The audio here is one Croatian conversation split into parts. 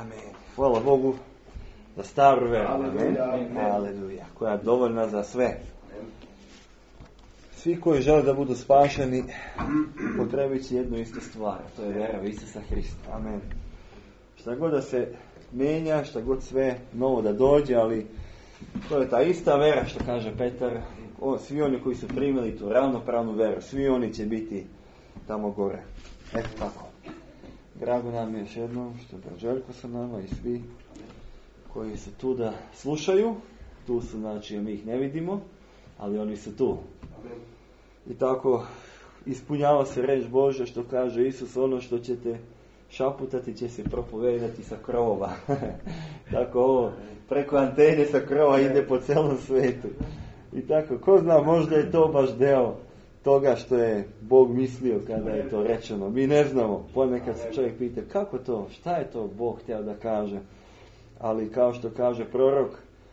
Amen. Hvala Bogu za staru veru. Aleluja. Koja je dovoljna za sve. Svi koji žele da budu spašeni potrebit će jednu istu stvar. To je vera u Isusa Hrista. Amen. Šta god da se mijenja, šta god sve novo da dođe, ali to je ta ista vera što kaže Petar. Svi oni koji su primili tu ravnopravnu veru, svi oni će biti tamo gore. Eto tako. Drago nam je još jednom što je brat Željko sa nama i svi koji su tu da slušaju. Tu su, znači, mi ih ne vidimo, ali oni su tu. I tako ispunjava se reč Božja što kaže Isus, ono što ćete šaputati će se propovedati sa krovova. Tako ovo preko antene sa krova ide po celom svijetu. I tako, ko zna, možda je to baš deo toga što je Bog mislio kada je to rečeno. Mi ne znamo. Ponekad se čovjek pita kako to, šta je to Bog htio da kaže. Ali kao što kaže prorok,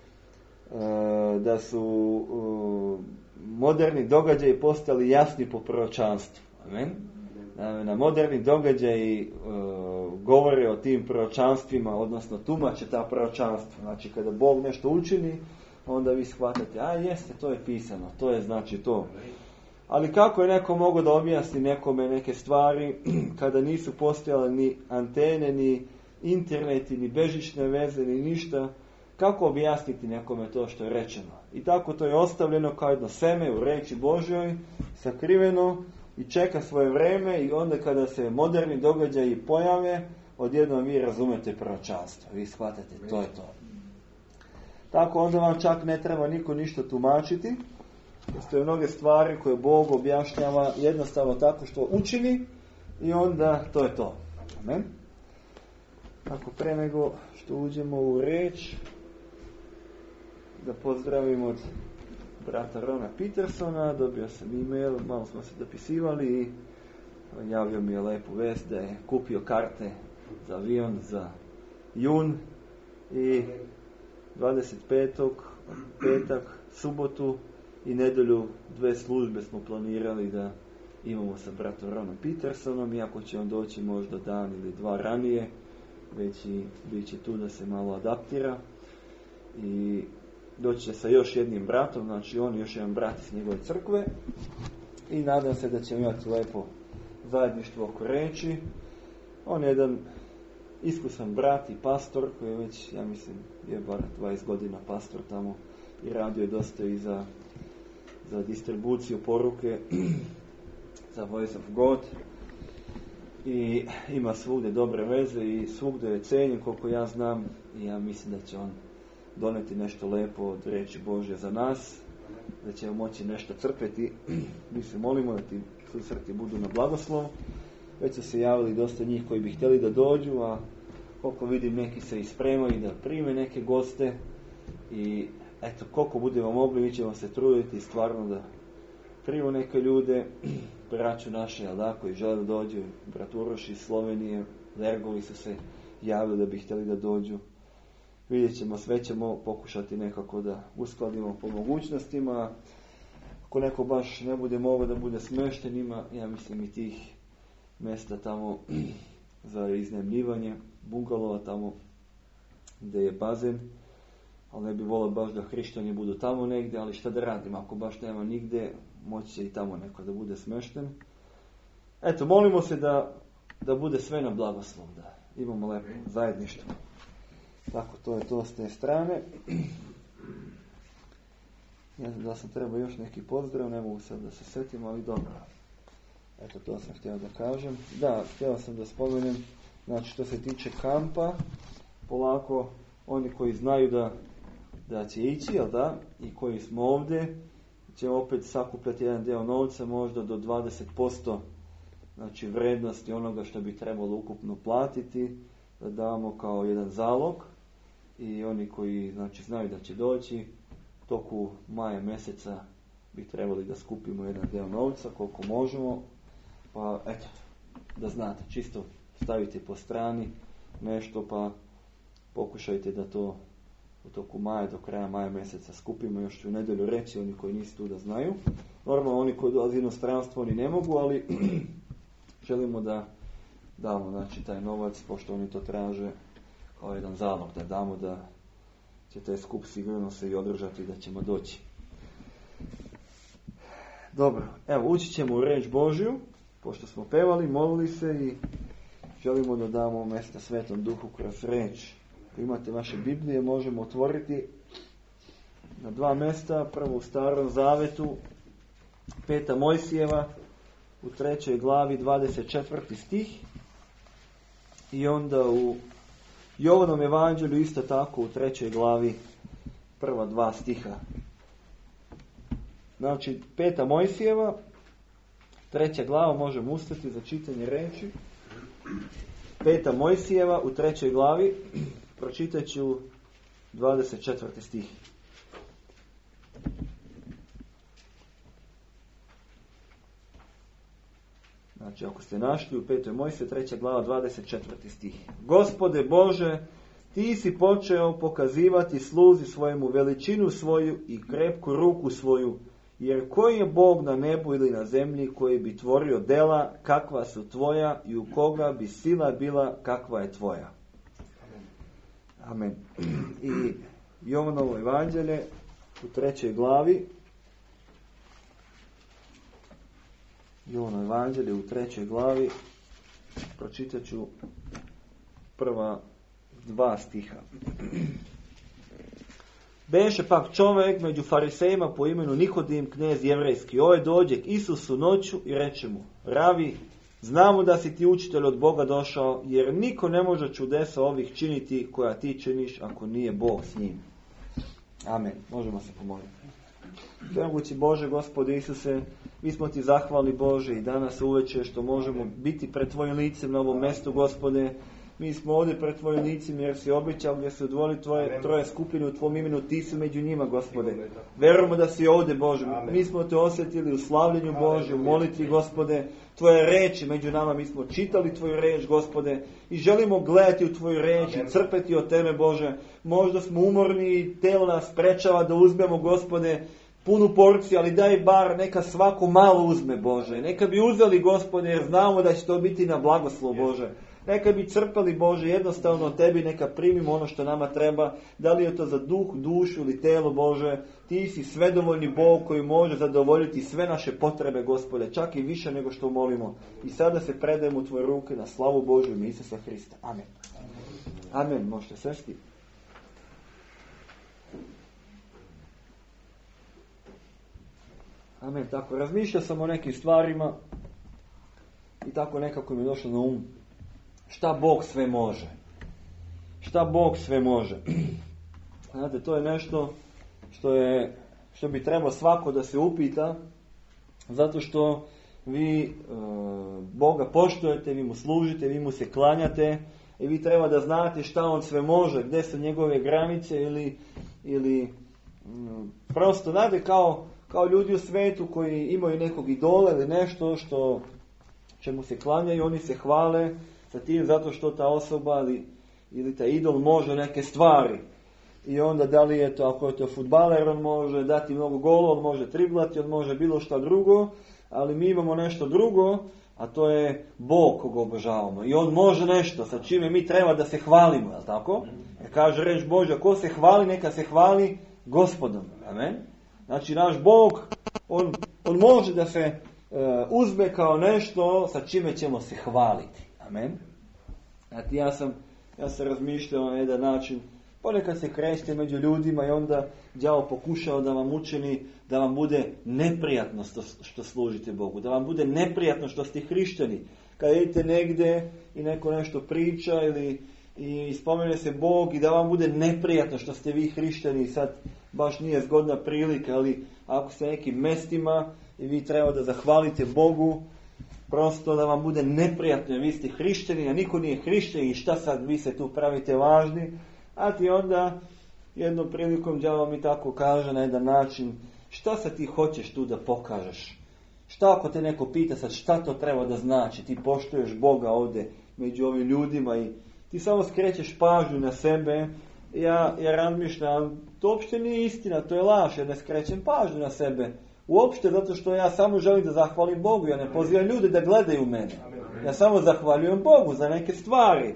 da su moderni događaji postali jasni po proročanstvu. Amen. Na moderni događaji govore o tim proročanstvima, odnosno tumače ta proročanstva. Znači kada Bog nešto učini, onda vi shvatate, a jeste, to je pisano, to je znači to. Ali kako je neko mogao da objasni nekome neke stvari kada nisu postojale ni antene, ni interneti, ni bežične veze, ni ništa? Kako objasniti nekome to što je rečeno? I tako to je ostavljeno kao jedno seme u reči Božjoj, sakriveno i čeka svoje vreme, i onda kada se moderni događaji pojave, odjednom vi razumete proročanstvo. Vi shvatate, to je to. Tako onda vam čak ne treba niko ništa tumačiti. Postoje mnoge stvari koje Bog objašnjava jednostavno tako što učini i onda to je to. Amen. Tako, pre nego što uđemo u reč, da pozdravimo od brata Rona Petersona. Dobio sam e-mail, malo smo se dopisivali i javio mi je lepu vest da je kupio karte za avion za jun i 25. petak, subotu i nedelju 2 službe smo planirali da imamo sa bratom Ronom Petersonom, iako će on doći možda dan ili 2 ranije, već i bit će tu da se malo adaptira. I doći će sa još jednim bratom, znači on još jedan brat iz njegove crkve, i nadam se da ćemo imati lepo zajedništvo oko reči. On je jedan iskusan brat i pastor koji je već, ja mislim, je bar 20 godina pastor tamo i radio je dosta i za distribuciju poruke za Voice of God i ima svugdje dobre veze i svugdje je cijenjen koliko ja znam, i ja mislim da će on doneti nešto lepo od reči Božje za nas, da ćemo moći nešto crpeti. Mi se molimo da ti susreti budu na blagoslov. Već su se javili dosta njih koji bi htjeli da dođu, a koliko vidim neki se ispremaju da prime neke goste, i eto, koliko budemo mogli, mi ćemo se truditi stvarno da primimo neke ljude, braću naše, jel da, koji žele da dođu. Brat Uroš iz Slovenije, Lergovi su se javili da bi htjeli da dođu. Vidjet ćemo, sve ćemo pokušati nekako da uskladimo po mogućnostima. Ako neko baš ne bude mogao da bude smješten, ima, ja mislim, i tih mjesta tamo za iznajmljivanje, bungalova tamo gdje je bazen, ali ne bi volio baš da hrišćani budu tamo negdje, ali šta da radim, ako baš nema nigdje, moći će i tamo neko da bude smješten. Eto, molimo se da bude sve na blagoslov, da imamo lepo zajedništvo. Tako, to je to s te strane. Ne znam da sam trebao još neki pozdrav, ne mogu sad da se setim, ali dobro. Eto, to sam htio da kažem. Da, htio sam da spomenem, znači što se tiče kampa, polako oni koji znaju da će ići, jel da, i koji smo ovdje, će opet sakupljati jedan dio novca, možda do 20%, znači vrednosti onoga što bi trebalo ukupno platiti, da damo kao jedan zalog, i oni koji, znači, znaju da će doći, toku maja mjeseca bi trebali da skupimo jedan dio novca, koliko možemo, pa eto, da znate, čisto stavite po strani nešto, pa pokušajte da to u toku maja, do kraja maja mjeseca skupimo. Još ću u nedjelju reći, oni koji nisu tu da znaju. Normalno, oni koji dolaze inostranstvo, oni ne mogu, ali želimo da damo, znači, taj novac, pošto oni to traže kao jedan zalog da damo da će taj skup sigurno se i održati, da ćemo doći. Dobro, evo ući ćemo u riječ Božju, pošto smo pevali, molili se i želimo da damo mjesta Svetom Duhu kroz riječ. Ako imate vaše Biblije, možemo otvoriti na 2 mjesta. Prvo u Starom Zavetu, 5. Mojsijeva, u 3. glavi 24. stih. I onda u Jovanom evanđelju isto tako u 3. glavi prva 2 stiha. Znači, 5. Mojsijeva, 3. glava, možemo ustati za čitanje riječi. 5. Mojsijeva u 3. glavi, pročitat ću 24. stih. Znači, ako ste našli u 5. Mojsije, 3. glava, 24. stih. Gospode Bože, ti si počeo pokazivati sluzi svojemu veličinu svoju i krepku ruku svoju, jer koji je Bog na nebu ili na zemlji koji bi tvorio dela kakva su tvoja i u koga bi sila bila kakva je tvoja. Amen. I Jovanovo evanđelje u 3. glavi. Jovanovo evanđelje u 3. glavi. Pročitat ću prva 2 stiha. Beše pak čovjek među farisejima po imenu Nikodim, knez jevrejski. Dođe k Isusu noću i reče mu: Ravi, znamo da si ti učitelj od Boga došao, jer niko ne može čudesa ovih činiti koja ti činiš ako nije Bog s njim. Amen. Možemo se pomoliti. Svemogući Bože, Gospode Isuse, mi smo ti zahvalni Bože i danas uveče što možemo biti pred tvojim licem na ovom mjestu, Gospode. Mi smo ovdje pred tvojim licem jer si obećao gdje se odvoli troje skupine u tvom imenu, ti si među njima, Gospode. Verujemo da si ovdje, Bože. Mi smo te osjetili u slavljenju Bože, u molitvi, Gospode. Tvoje reči među nama, mi smo čitali tvoju reč, Gospode, i želimo gledati u tvoju reč i crpeti od tebe, Bože. Možda smo umorni i telo nas sprečava da uzmemo, Gospode, punu porciju, ali daj bar neka svako malo uzme, Bože. Neka bi uzeli, Gospode, jer znamo da će to biti na blagoslov, Bože. Neka bi crpali, Bože, jednostavno od tebi, neka primimo ono što nama treba. Da li je to za duh, dušu ili telo, Bože. Ti si svedovoljni Bog koji može zadovoljiti sve naše potrebe, Gospode, čak i više nego što molimo. I sada se predajemo u tvoje ruke na slavu Božju ime Isusa Hrista. Amen. Amen. Možete sesti. Amen. Tako, razmišljao sam o nekim stvarima i tako nekako mi je došlo na um. Šta Bog sve može? Šta Bog sve može? Znate, to je nešto što bi trebalo svako da se upita, zato što vi Boga poštujete, vi mu služite, vi mu se klanjate i vi treba da znate šta on sve može, gdje su njegove granice ili prosto, znate, kao ljudi u svijetu koji imaju nekog idola ili nešto što čemu se klanjaju, oni se hvale sa tim zato što ta osoba ili ta idol može neke stvari. I onda da li je to, ako je to fudbaler, on može dati mnogo golova, on može driblati, on može bilo šta drugo, ali mi imamo nešto drugo, a to je Bog koga obožavamo. I on može nešto sa čime mi treba da se hvalimo, jel tako? Jer kaže reč Božja, ko se hvali, neka se hvali Gospodom. Amen? Znači naš Bog, on može da se uzme kao nešto sa čime ćemo se hvaliti. Amen. Znači ja sam razmišljao na jedan način, ponekad se krećete među ljudima i onda đavo pokušao da vam učini da vam bude neprijatno što služite Bogu, da vam bude neprijatno što ste hrišćani. Kad idete negdje i neko nešto priča i spomene se Bog i da vam bude neprijatno što ste vi hrišćani i sad baš nije zgodna prilika, ali ako ste nekim mestima i vi treba da zahvalite Bogu, prosto da vam bude neprijatno, vi ste hrišćani, a niko nije hrišćan i šta sad vi se tu pravite važni, a ti onda jednom prilikom đavo mi tako kaže na jedan način, šta sad ti hoćeš tu da pokažeš? Šta ako te neko pita sad šta to treba da znači? Ti poštuješ Boga ovdje među ovim ljudima i ti samo skrećeš pažnju na sebe. Ja razmišljam, to uopšte nije istina, to je laž, ja ne skrećem pažnju na sebe. Uopšte zato što ja samo želim da zahvalim Bogu, ja ne pozivam ljude da gledaju mene. Ja samo zahvaljujem Bogu za neke stvari.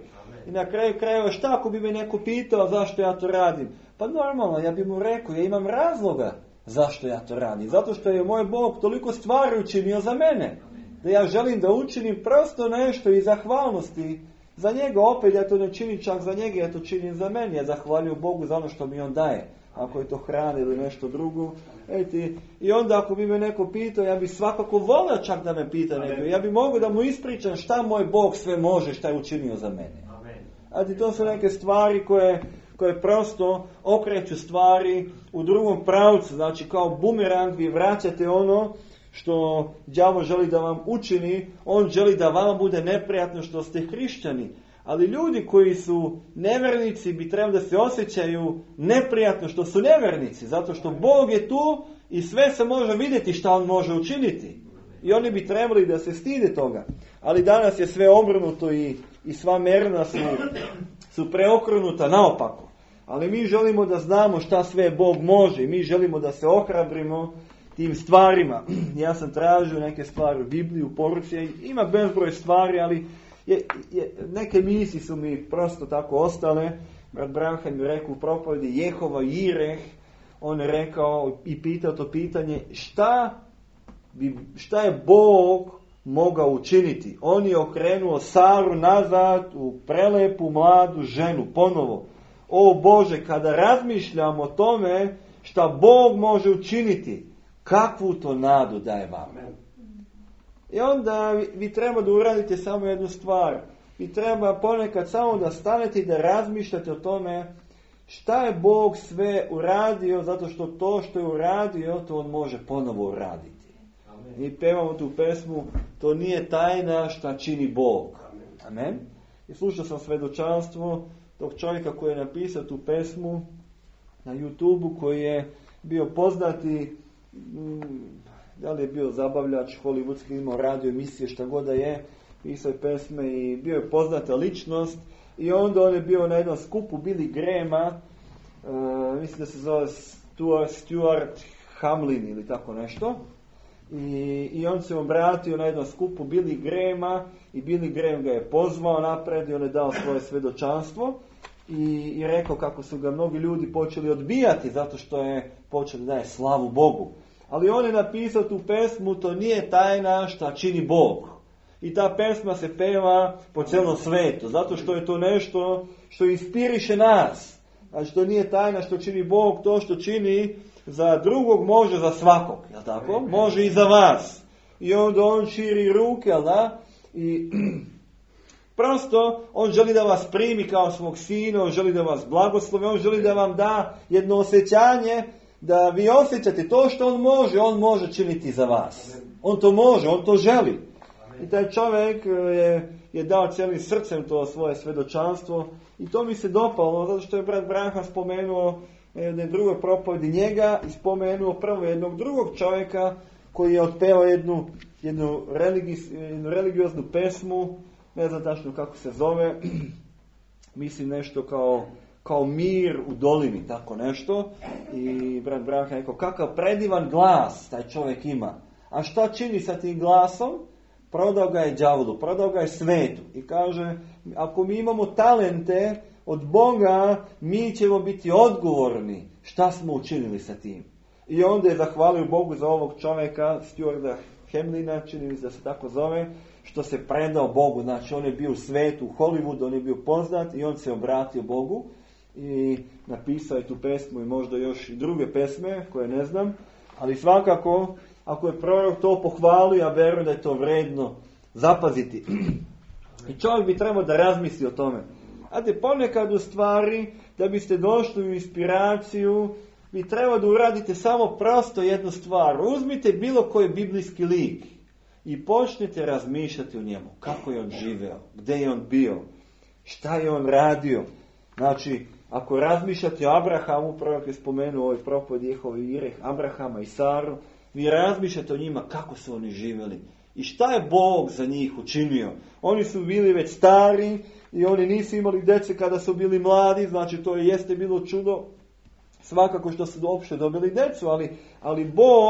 I na kraju krajeva, šta ako bi me neko pitao zašto ja to radim? Pa normalno, ja bi mu rekao, ja imam razloga zašto ja to radim. Zato što je moj Bog toliko stvari učinio za mene. Da ja želim da učinim prosto nešto iz zahvalnosti za njega. Opet ja to ne činim čak za njega, ja to činim za mene. Ja zahvaljujem Bogu za ono što mi on daje. Ako je to hrana ili nešto drugo. I onda ako bi me neko pitao, ja bi svakako volio čak da me pita neko. Ja bi mogao da mu ispričam šta moj Bog sve može, šta je učinio za mene. To su neke stvari koje prosto okreću stvari u drugom pravcu. Znači kao bumerang vi vraćate ono što đavo želi da vam učini. On želi da vama bude neprijatno što ste hrišćani. Ali ljudi koji su nevernici bi trebali da se osjećaju neprijatno što su nevernici. Zato što Bog je tu i sve se može vidjeti šta on može učiniti. I oni bi trebali da se stide toga. Ali danas je sve obrnuto i sva merna su preokrenuta naopako. Ali mi želimo da znamo šta sve Bog može. I mi želimo da se ohrabrimo tim stvarima. Ja sam tražio neke stvari u Bibliji, u poruci. Ima bezbroj stvari, ali neke misli su mi prosto tako ostale. Brat Branhan mi rekao u propovedi Jehova Jireh. On je rekao i pitao to pitanje šta je Bog mogao učiniti. On je okrenuo Saru nazad u prelepu mladu ženu ponovo. O Bože, kada razmišljam o tome šta Bog može učiniti, kakvu to nadu daje vama. I onda vi treba da uradite samo jednu stvar. Vi treba ponekad samo da stanete i da razmišljate o tome šta je Bog sve uradio, zato što to što je uradio, to on može ponovo uraditi. Mi pevamo tu pesmu, to nije tajna šta čini Bog. Amen. I slušao sam svedočanstvo tog čovjeka koji je napisao tu pesmu na YouTubeu, koji je bio poznati, da li je bio zabavljač hollywoodski, imao radio emisije, šta god da je, pisao je pesme i bio je poznata ličnost. I onda on je bio na jednom skupu Billy Grahama, mislim da se zove Stuart Hamlin ili tako nešto. I on se obratio na jednom skupu Billy Grahama i Billy Graham ga je pozvao napred i on je dao svoje svedočanstvo i rekao kako su ga mnogi ljudi počeli odbijati zato što je počeo da daje slavu Bogu. Ali on je napisao tu pesmu, to nije tajna šta čini Bog. I ta pesma se peva po celom svetu, zato što je to nešto što inspiriše nas. Znači to nije tajna što čini Bog, to što čini za drugog može za svakog, jel tako? Može i za vas. I onda on širi ruke, jel da? I prosto on želi da vas primi kao svog sina, on želi da vas blagoslovi, on želi da vam da jedno osjećanje, da vi osjećate to što on može činiti za vas. On to može, on to želi. I taj čovjek je dao cijelim srcem to svoje svedočanstvo i to mi se dopalo, zato što je brat Branhan spomenuo jedne druge propovedi njega i spomenuo prvo jednog drugog čovjeka koji je otpevao jednu religioznu pesmu, ne znam tačno kako se zove, mislim nešto kao mir u dolini, tako nešto. I brat Branhan rekao, kakav predivan glas taj čovjek ima. A šta čini sa tim glasom? Prodao ga je đavolu, prodao ga je svetu. I kaže, ako mi imamo talente od Boga, mi ćemo biti odgovorni šta smo učinili sa tim. I onda je zahvalio Bogu za ovog čovjeka, Stuarta Hamlina, čini mi se da se tako zove, što se predao Bogu. Znači on je bio u svetu, u Hollywoodu, on je bio poznat i on se obratio Bogu i napisao je tu pesmu i možda još i druge pesme koje ne znam, ali svakako ako je prorok to pohvalio, ja verujem da je to vredno zapaziti. I čovjek bi trebao da razmisli o tome. Znate, ponekad u stvari, da biste došli u inspiraciju, vi treba da uradite samo prosto jednu stvar. Uzmite bilo koji biblijski lik i počnite razmišljati o njemu. Kako je on živeo, gdje je on bio, šta je on radio. Znači, ako razmišljate o Abrahamu, prorok je spomenuo u ovoj propovedi Jehova Jireh, Abrahama i Saru, vi razmišljate o njima kako su oni živjeli i šta je Bog za njih učinio. Oni su bili već stari i oni nisu imali djece kada su bili mladi, znači to jeste bilo čudo. Svakako što su uopšte dobili djecu, ali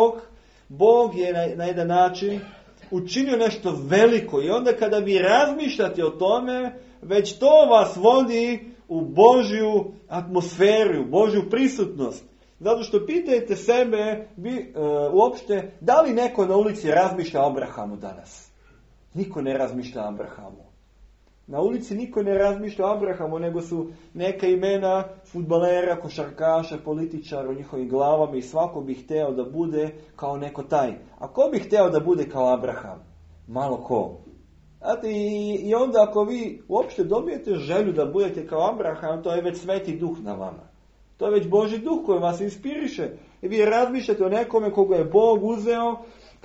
Bog je na jedan način učinio nešto veliko i onda kada vi razmišljate o tome, već to vas vodi u Božju atmosferu, u Božju prisutnost. Zato što pitajte sebe uopšte, da li neko na ulici razmišlja o Abrahamu danas? Niko ne razmišlja o Abrahamu. Na ulici niko ne razmišlja o Abrahamu, nego su neka imena fudbalera, košarkaša, političara u njihovim glavama i svako bi hteo da bude kao neko taj. A ko bi hteo da bude kao Abraham? Malo ko. Znate, i onda ako vi uopšte dobijete želju da budete kao Abraham, to je već Sveti Duh na vama. To je već Božji Duh koji vas inspiriše. I vi razmišljate o nekome koga je Bog uzeo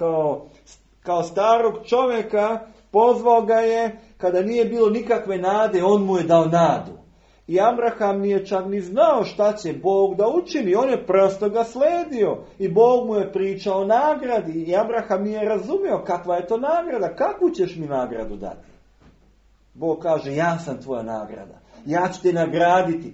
kao starog čovjeka, pozvao ga je, kada nije bilo nikakve nade, on mu je dao nadu. I Abraham nije čak ni znao šta će Bog da učini, on je prosto ga sledio. I Bog mu je pričao o nagradi i Abraham nije razumio kakva je to nagrada, kakvu ćeš mi nagradu dati. Bog kaže, ja sam tvoja nagrada, ja ću te nagraditi.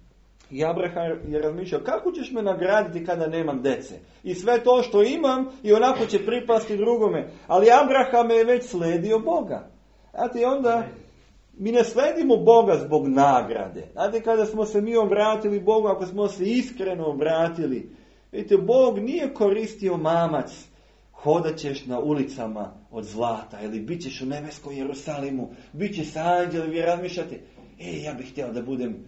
I Abraham je razmišljao, kako ćeš me nagraditi kada nemam dece? I sve to što imam i onako će pripasti drugome. Ali Abraham je već sledio Boga. Znate, i onda mi ne sledimo Boga zbog nagrade. Znate, kada smo se mi obratili Bogu, ako smo se iskreno obratili, vidite, Bog nije koristio mamac, hodat ćeš na ulicama od zlata, ili bit ćeš u nebeskom Jerusalimu, bit će sa anđeli, vi razmišljate, ja bih htio da budem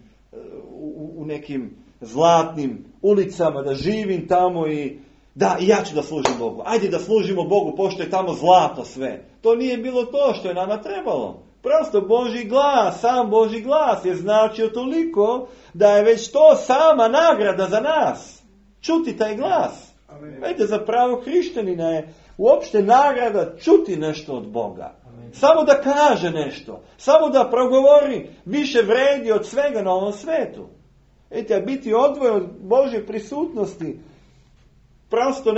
u nekim zlatnim ulicama, da živim tamo i ja ću da služim Bogu. Ajde da služimo Bogu, pošto je tamo zlato sve. To nije bilo to što je nama trebalo. Prosto Božji glas, sam Božji glas je značio toliko da je već to sama nagrada za nas. Čuti taj glas. Vidite, za pravog hrišćanina je uopšte nagrada čuti nešto od Boga. Samo da kaže nešto, samo da progovori, više vredi od svega na ovom svetu. Vidite, biti odvojen od Božje prisutnosti prosto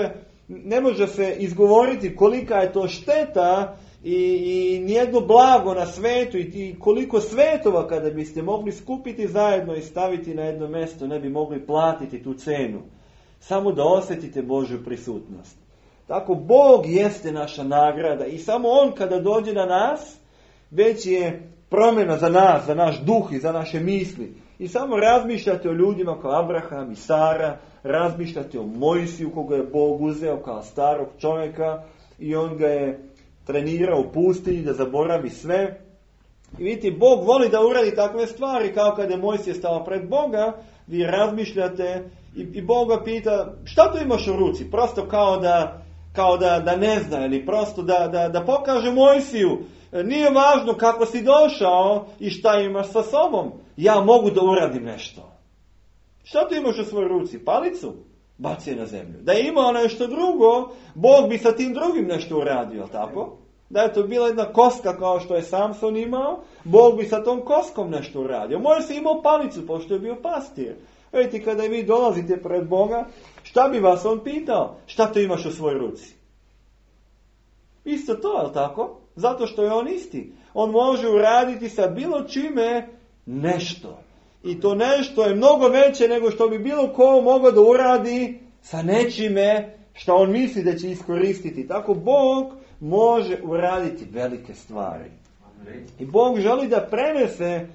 ne može se izgovoriti kolika je to šteta i nijedno blago na svetu i koliko svetova kada biste mogli skupiti zajedno i staviti na jedno mjesto, ne bi mogli platiti tu cenu. Samo da osjetite Božju prisutnost. Tako Bog jeste naša nagrada i samo On kada dođe na nas, već je promjena za nas, za naš duh i za naše misli. I samo razmišljate o ljudima kao Abraham i Sara, razmišljate o Mojsiju koga je Bog uzeo kao starog čovjeka i on ga je trenirao u pustinji da zaboravi sve. I vidite, Bog voli da uradi takve stvari kao kada je Mojsije stao pred Boga, vi razmišljate i Bog ga pita šta to imaš u ruci, prosto kao da ne zna ili prosto da pokaže Mojsiju. Nije važno kako si došao i šta imaš sa sobom. Ja mogu da uradim nešto. Šta tu imaš u svojoj ruci? Palicu? Baci je na zemlju. Da je imao nešto drugo, Bog bi sa tim drugim nešto uradio, tako? Da je to bila jedna koska kao što je Samson imao, Bog bi sa tom koskom nešto uradio. Mojsije imao palicu, pošto je bio pastir. Vidite, kada vi dolazite pred Boga, šta bi vas on pitao? Šta to imaš u svojoj ruci? Isto to, je li tako? Zato što je on isti. On može uraditi sa bilo čime nešto. I to nešto je mnogo veće nego što bi bilo ko mogao da uradi sa nečime što on misli da će iskoristiti. Tako Bog može uraditi velike stvari. I Bog želi da prenese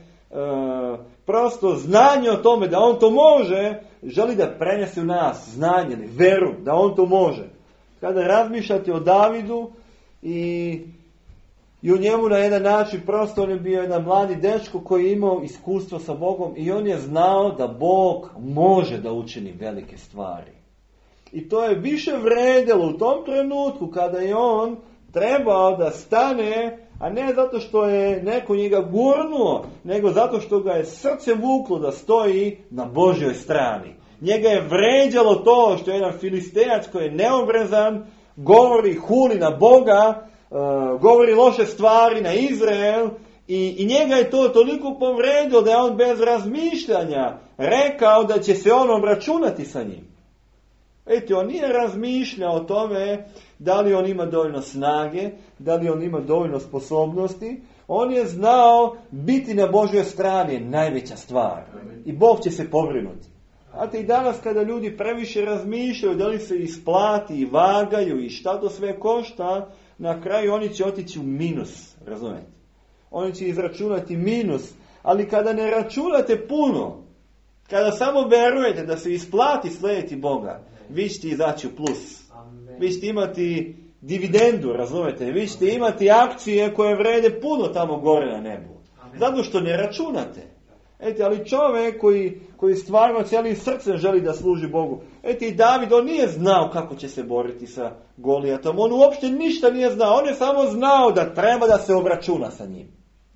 prosto znanje o tome da on to može, želi da prenese u nas znanje, veru, da on to može. Kada razmišljate o Davidu i o njemu na jedan način, prosto on je bio jedan mladi dečko koji je imao iskustvo sa Bogom i on je znao da Bog može da učini velike stvari. I to je više vredelo u tom trenutku kada je on trebao da stane, a ne zato što je neko njega gurnuo, nego zato što ga je srce vuklo da stoji na Božjoj strani. Njega je vređalo to što je jedan Filistejac koji je neobrezan, govori, huli na Boga, govori loše stvari na Izrael i njega je to toliko povredilo da je on bez razmišljanja rekao da će se on obračunati sa njim. On nije razmišljao o tome da li on ima dovoljno snage, da li on ima dovoljno sposobnosti. On je znao biti na Božjoj strani je najveća stvar. I Bog će se pobrinuti. I danas kada ljudi previše razmišljaju da li se isplati i vagaju i šta to sve košta, na kraju oni će otići u minus. Razumete? oni će izračunati minus. Ali kada ne računate puno, kada samo verujete da se isplati slijediti Boga, vi ćete izaći u plus. Vi ćete imati dividendu, razumete? Vi ćete imati akcije koje vrede puno tamo gore na nebu. Zato što ne računate. Ali čovjek koji stvarno cijelim srcem želi da služi Bogu. I David, on nije znao kako će se boriti sa Golijatom. On uopšte ništa nije znao. On je samo znao da treba da se obračuna sa njim.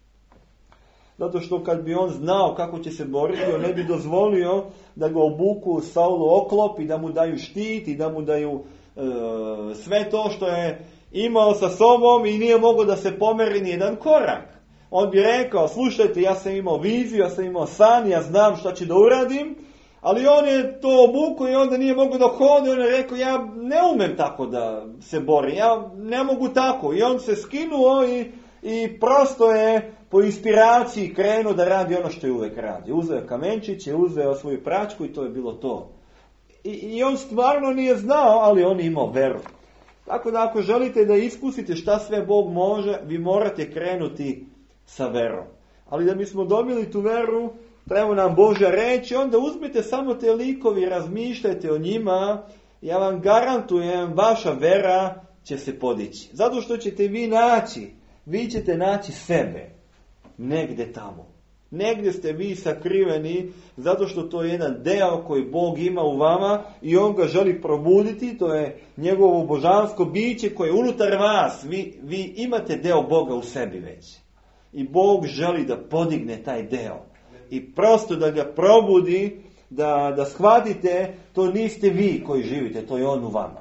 Zato što kad bi on znao kako će se boriti, on ne bi dozvolio da ga obuku Saulu oklop i da mu daju štit i da mu daju sve to što je imao sa sobom i nije mogao da se pomeri ni jedan korak. On bi rekao, slušajte, ja sam imao viziju, ja sam imao san, ja znam šta ću da uradim, ali on je to obukao i onda nije mogao da hodi, on je rekao, ja ne umem tako da se borim, ja ne mogu tako. I on se skinuo i prosto je po inspiraciji krenuo da radi ono što je uvek radi. Uzeo je kamenčiće, uzeo svoju pračku i to je bilo to. I on stvarno nije znao, ali on je imao veru. Tako da ako želite da iskusite šta sve Bog može, vi morate krenuti sa verom. Ali da bismo dobili tu veru, treba nam Božja reč, onda uzmite samo te likovi, razmišljajte o njima, ja vam garantujem, vaša vera će se podići. Zato što ćete vi ćete naći sebe negdje tamo. Negdje ste vi sakriveni, zato što to je jedan deo koji Bog ima u vama i on ga želi probuditi, to je njegovo božansko biće koje je unutar vas. Vi imate deo Boga u sebi već. I Bog želi da podigne taj deo. I prosto da ga probudi, da shvatite, to niste vi koji živite, to je on u vama.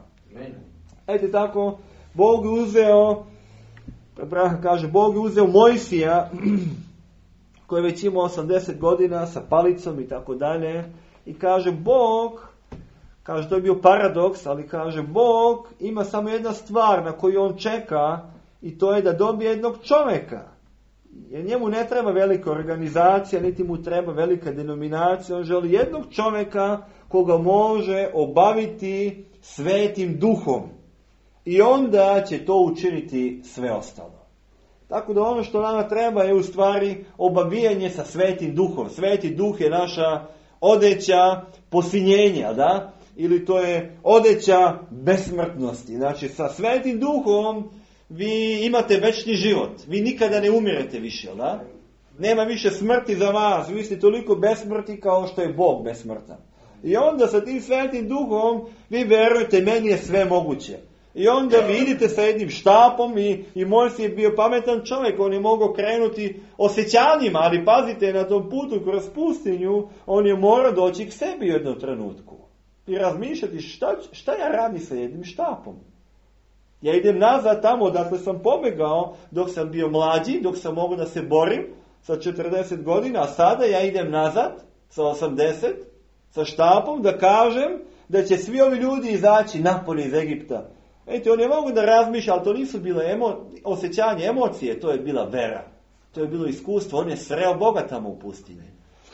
Tako, Bog je uzeo, Bog je uzeo Mojsija, koji je već imao 80 godina sa palicom i tako dalje. I kaže Bog, to je bio paradoks, ali kaže Bog ima samo jedna stvar na koju on čeka i to je da dobije jednog čovjeka. Jer njemu ne treba velika organizacija, niti mu treba velika denominacija. On želi jednog čovjeka koga može obaviti svetim duhom. I onda će to učiniti sve ostalo. Tako da ono što nama treba je u stvari obavijanje sa svetim duhom. Sveti duh je naša odeća posinjenja, da? Ili to je odeća besmrtnosti. Znači sa svetim duhom vi imate večni život. Vi nikada ne umirete više, da? Nema više smrti za vas. Vi ste toliko besmrti kao što je Bog besmrtan. I onda sa tim svetim duhom vi verujete, meni je sve moguće. I onda vi idete sa jednim štapom i Mojsije je bio pametan čovjek, on je mogao krenuti osjećanjima, ali pazite, na tom putu kroz pustinju, on je morao doći k sebi u jednom trenutku. I razmišljati šta ja radim sa jednim štapom. Ja idem nazad tamo odakle sam pobegao dok sam bio mlađi, dok sam mogao da se borim sa 40 godina, a sada ja idem nazad sa 80, sa štapom da kažem da će svi ovi ljudi izaći napolje iz Egipta. On je mogao da razmišlja, ali to nisu bile osjećanje, emocije, to je bila vera. To je bilo iskustvo, on je sreo Boga tamo u pustinji.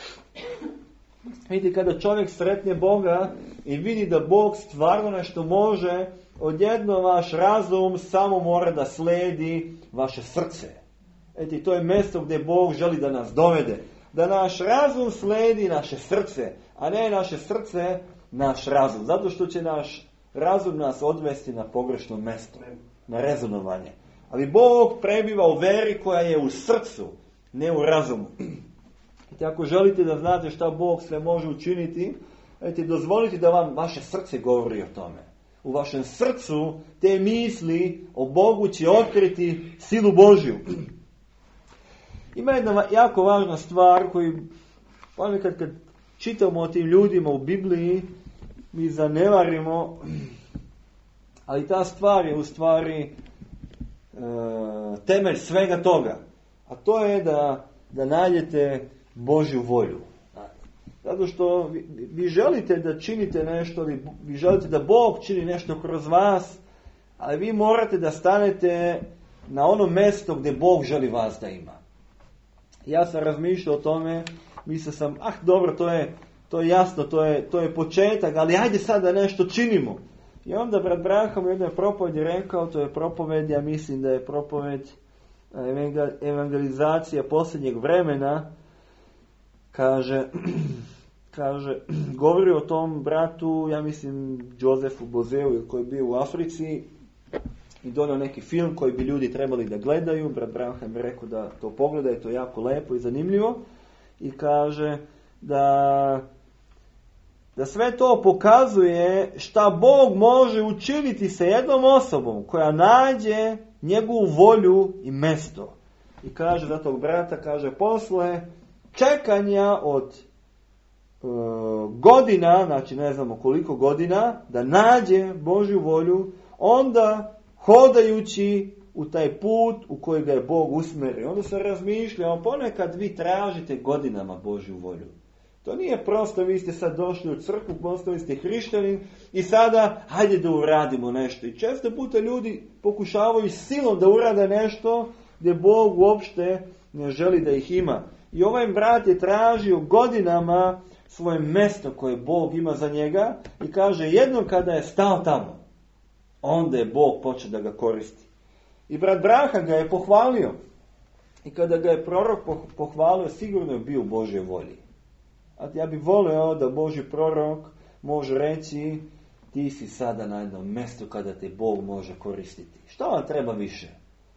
Vidite, kada čovjek sretne Boga i vidi da Bog stvarno nešto može, odjedno vaš razum samo mora da sledi vaše srce. To je mjesto gdje Bog želi da nas dovede. Da naš razum sledi naše srce, a ne naše srce naš razum. Zato što će naš razum nas odvesti na pogrešno mjesto, na rezonovanje. Ali Bog prebiva u veri koja je u srcu, ne u razumu. Ako želite da znate šta Bog sve može učiniti, dozvolite da vam vaše srce govori o tome. U vašem srcu te misli o Bogu će otkriti silu Božju. Ima jedna jako važna stvar koju ponekad kad čitamo o tim ljudima u Bibliji, mi zanemarimo, ali ta stvar je u stvari temelj svega toga. A to je da nađete Božju volju. Zato što vi želite da činite nešto, vi želite da Bog čini nešto kroz vas, ali vi morate da stanete na ono mjesto gdje Bog želi vas da ima. Ja sam razmišljao o tome, mislio sam, dobro, to je jasno, to je početak, ali ajde sad da nešto činimo. I onda brat Branham u jednoj propovedi rekao, to je propoved, ja mislim da je propoved evangelizacija posljednjeg vremena, kaže, govori o tom bratu, ja mislim, Josefu Bozeu, koji je bio u Africi i donio neki film koji bi ljudi trebali da gledaju. Brat Branham je rekao da to pogledaju, to je jako lepo i zanimljivo. I kaže da sve to pokazuje šta Bog može učiniti sa jednom osobom koja nađe njegovu volju i mesto. I kaže za tog brata, kaže, posle čekanja od godina, znači ne znamo koliko godina, da nađe Božju volju, onda hodajući u taj put u koji ga je Bog usmjerio. Onda se razmišlja, ponekad vi tražite godinama Božju volju. To nije prosto, vi ste sad došli u crkvu, postali ste hrišćanin i sada hajde da uradimo nešto. I često puta ljudi pokušavaju silom da urade nešto gdje Bog uopšte ne želi da ih ima. I ovaj brat je tražio godinama svoje mjesto koje Bog ima za njega i kaže, jednom kada je stao tamo, onda je Bog počeo da ga koristi. I brat Branham ga je pohvalio. I kada ga je prorok pohvalio, sigurno je bio u Božjoj volji. A ja bih volio da Božji prorok može reći, ti si sada na jednom mjestu kada te Bog može koristiti. Što vam treba više?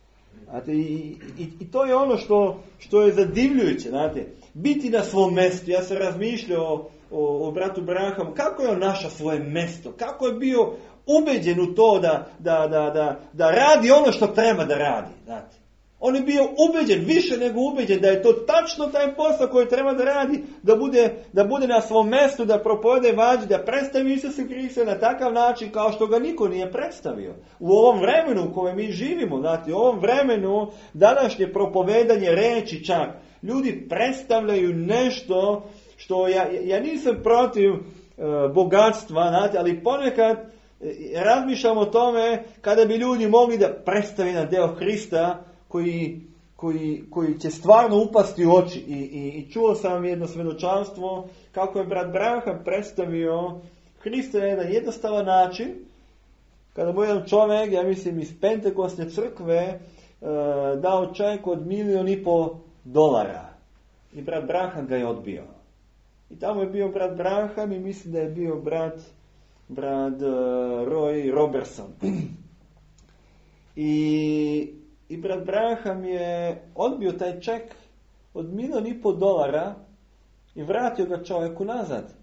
I to je ono što je zadivljujuće. Znate, biti na svom mjestu. Ja sam razmišljao o bratu Branhamu, kako je on našao svoje mjesto, kako je bio ubeđen u to da radi ono što treba da radi. Znate. On je bio ubeđen, više nego ubeđen, da je to tačno taj posao koji treba da radi, da bude na svom mjestu, da propovede evanđelje, da predstavi Isusa Krista na takav način kao što ga niko nije predstavio. U ovom vremenu u kojem mi živimo, znate, u ovom vremenu današnje propovedanje reči čak, ljudi predstavljaju nešto što ja nisam protiv bogatstva, znate, ali ponekad razmišljam o tome kada bi ljudi mogli da predstavi na deo Hrista koji će stvarno upasti u oči. I čuo sam jedno svjedočanstvo kako je brat Branham predstavio Hrista na jedan jednostavan način, kada mu jedan čovjek, ja mislim iz Pentekostne crkve, dao ček od $1,500,000 i brat Branham ga je odbio. I tamo je bio brat Branham i mislim da je bio brat Roy Robertson. I brat Branham je odbio taj ček od $1,500,000 i vratio ga čovjeku nazad.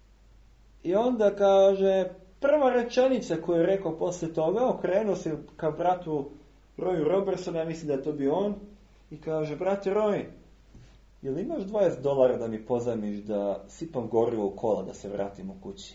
I onda kaže, prva rečenica koju je rekao poslije toga, okrenuo se ka bratu Royu Robertsonu, ja mislim da je to bio on, i kaže, brate Roy, jel imaš $20 da mi pozajmiš da sipam gorivo u kola da se vratim u kući?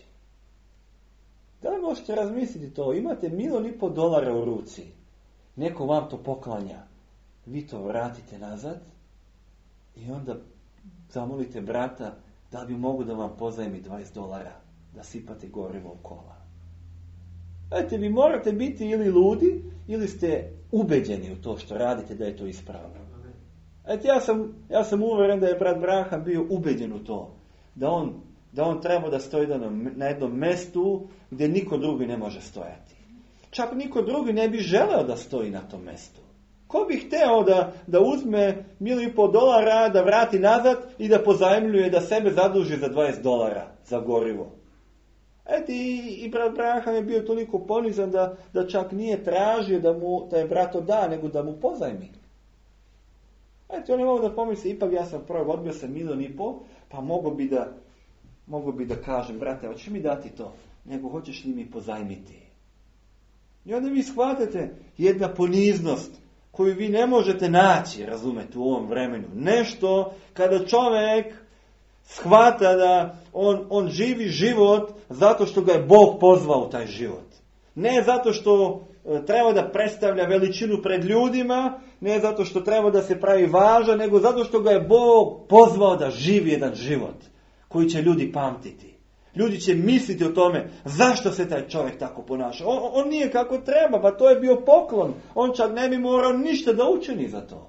Da li možete razmisliti to? Imate $1,500,000 u ruci. Neko vam to poklanja. Vi to vratite nazad i onda zamolite brata da bi mogu da vam pozajmi $20 da sipate gorivo u kola. Znate, vi morate biti ili ludi ili ste ubeđeni u to što radite da je to ispravno. Znate, ja sam uvjeren da je brat Branham bio ubeđen u to. Da on treba da stoji na jednom mjestu gdje niko drugi ne može stojati. Čak niko drugi ne bi želeo da stoji na tom mjestu. Ko bi hteo da uzme $1,500 da vrati nazad i da pozajmljuje, da sebe zaduži za $20 za gorivo? I brat Branham je bio toliko ponizan da čak nije tražio da mu taj brato da, nego da mu pozajmi. On je mogu da pomisli, ipak ja sam prvo odbio sam $1,500,000, pa mogu bi da kažem, brate, hoćeš mi dati to? Nego hoćeš li mi pozajmiti? I onda vi shvatite jedna poniznost koju vi ne možete naći, razumete, u ovom vremenu. Nešto kada čovjek shvata da on živi život zato što ga je Bog pozvao u taj život. Ne zato što treba da predstavlja veličinu pred ljudima, ne zato što treba da se pravi važan, nego zato što ga je Bog pozvao da živi jedan život koji će ljudi pamtiti. Ljudi će misliti o tome zašto se taj čovjek tako ponaša. On nije kako treba, pa to je bio poklon. On čak ne bi morao ništa da učini za to.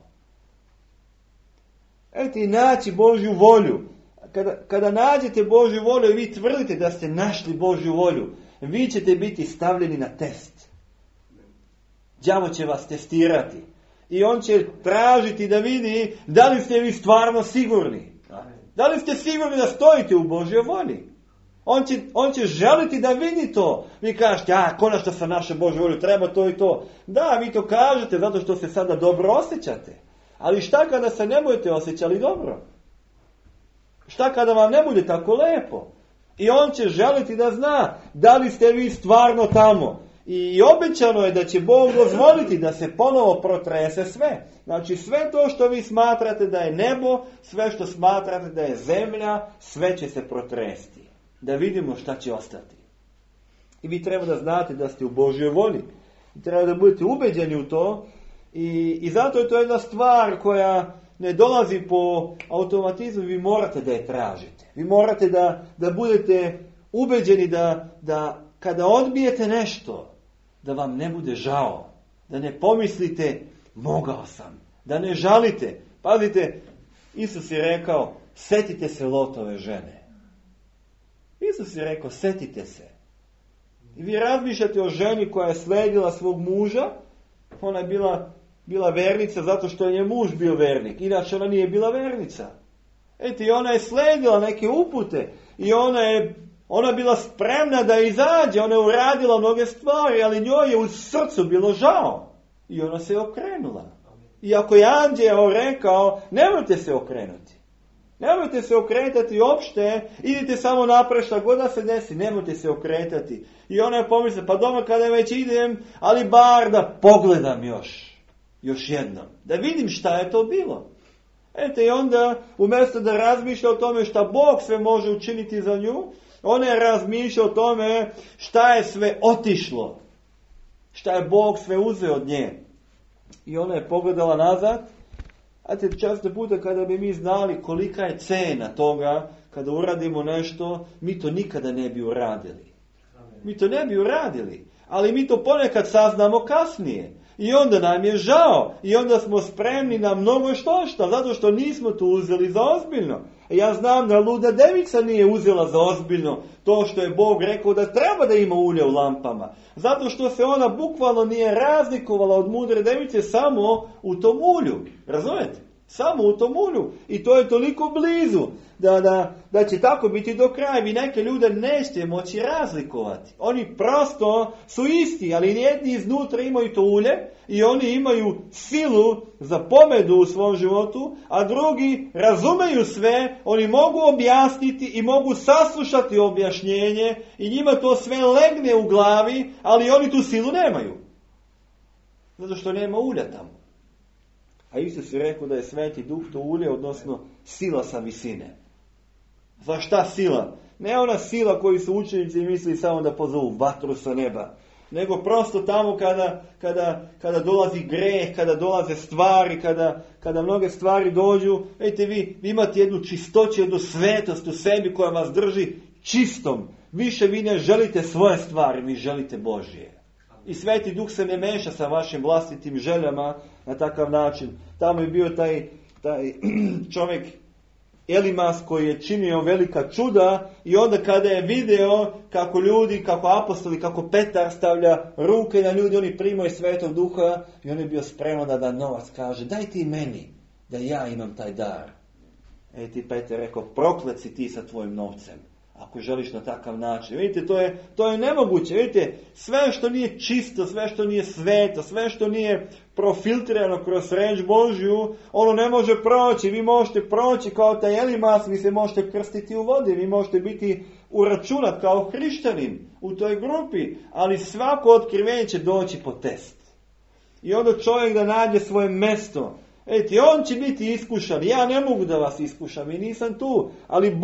I naći Božju volju. Kada nađete Božju volju i vi tvrdite da ste našli Božju volju, vi ćete biti stavljeni na test. Đavo će vas testirati. I on će tražiti da vidi da li ste vi stvarno sigurni. Da li ste sigurni da stojite u Božjoj volji? On će želiti da vidi to. Vi kažete, konačno sam naše Božje volju, treba to i to. Da, vi to kažete zato što se sada dobro osjećate. Ali šta kada se ne budete osjećali dobro? Šta kada vam ne bude tako lepo? I on će želiti da zna da li ste vi stvarno tamo. I obećano je da će Bog dozvoliti da se ponovo protrese sve. Znači sve to što vi smatrate da je nebo, sve što smatrate da je zemlja, sve će se protresti. Da vidimo šta će ostati. I vi treba da znate da ste u Božjoj volji. I treba da budete ubeđeni u to. I zato je to jedna stvar koja ne dolazi po automatizmu. Vi morate da je tražite. Vi morate da budete ubeđeni da kada odbijete nešto, da vam ne bude žao. Da ne pomislite, mogao sam. Da ne žalite. Pazite, Isus je rekao, setite se Lotove žene. Isus je rekao, setite se. I vi razmišljate o ženi koja je sledila svog muža. Ona je bila vernica zato što je muž bio vernik. Inače ona nije bila vernica. I ona je sledila neke upute. I ona bila spremna da izađe. Ona je uradila mnoge stvari, ali njoj je u srcu bilo žao. I ona se okrenula. I ako je anđeo rekao, nemojte se okrenuti. Nemojte se okretati uopšte, idite samo naprijed šta god da se desi, nemojte se okretati. I ona je pomislila, pa doma kada već idem, ali bar da pogledam još jednom, da vidim šta je to bilo. I onda, umjesto da razmišlja o tome šta Bog sve može učiniti za nju, ona je razmišlja o tome šta je sve otišlo, šta je Bog sve uzeo od nje. I ona je pogledala nazad. Često puta kada bi mi znali kolika je cena toga, kada uradimo nešto, mi to nikada ne bi uradili. Mi to ne bi uradili, ali mi to ponekad saznamo kasnije. I onda nam je žao, i onda smo spremni na mnogo što, zato što nismo to uzeli za ozbiljno. Ja znam da luda devica nije uzela za ozbiljno to što je Bog rekao da treba da ima ulje u lampama. Zato što se ona bukvalno nije razlikovala od mudre device samo u tom ulju. Razumijete? Samo u tom ulju. I to je toliko blizu da će tako biti do kraja. Vi neke ljude nećete moći razlikovati. Oni prosto su isti, ali jedni iznutra imaju to ulje i oni imaju silu za pobedu u svom životu, a drugi razumeju sve, oni mogu objasniti i mogu saslušati objašnjenje i njima to sve legne u glavi, ali oni tu silu nemaju. Zato što nema ulja tamo. A Isus je rekao da je Sveti Duh to ulje, odnosno sila sa visine. Za šta sila? Ne ona sila koju su učenici mislili samo da pozovu vatru sa neba. Nego prosto tamo kada dolazi greh, kada dolaze stvari, kada mnoge stvari dođu. Vidite, vi imate jednu čistoću, jednu svetost u sebi koja vas drži čistom. Više vi ne želite svoje stvari, vi želite Božje. I Sveti Duh se ne meša sa vašim vlastitim željama na takav način. Tamo je bio taj čovjek Elimas koji je činio velika čuda i onda kada je video kako ljudi, kako apostoli, kako Petar stavlja ruke na ljudi, oni primaju Svetog Duha i on je bio spreman da novac, kaže daj ti meni da ja imam taj dar. Ti Petar rekao, proklet si ti sa tvojim novcem. Ako želiš na takav način. Vidite, to je nemoguće. Vidite, sve što nije čisto, sve što nije sveto, sve što nije profiltrirano kroz reč Božju, ono ne može proći. Vi možete proći kao taj Elimas, vi se možete krstiti u vodi, vi možete biti uračunat kao hrišćanin u toj grupi, ali svako otkrivenje će doći po test. I onda čovjek da nađe svoje mjesto. On će biti iskušan. Ja ne mogu da vas iskušam i nisam tu, ali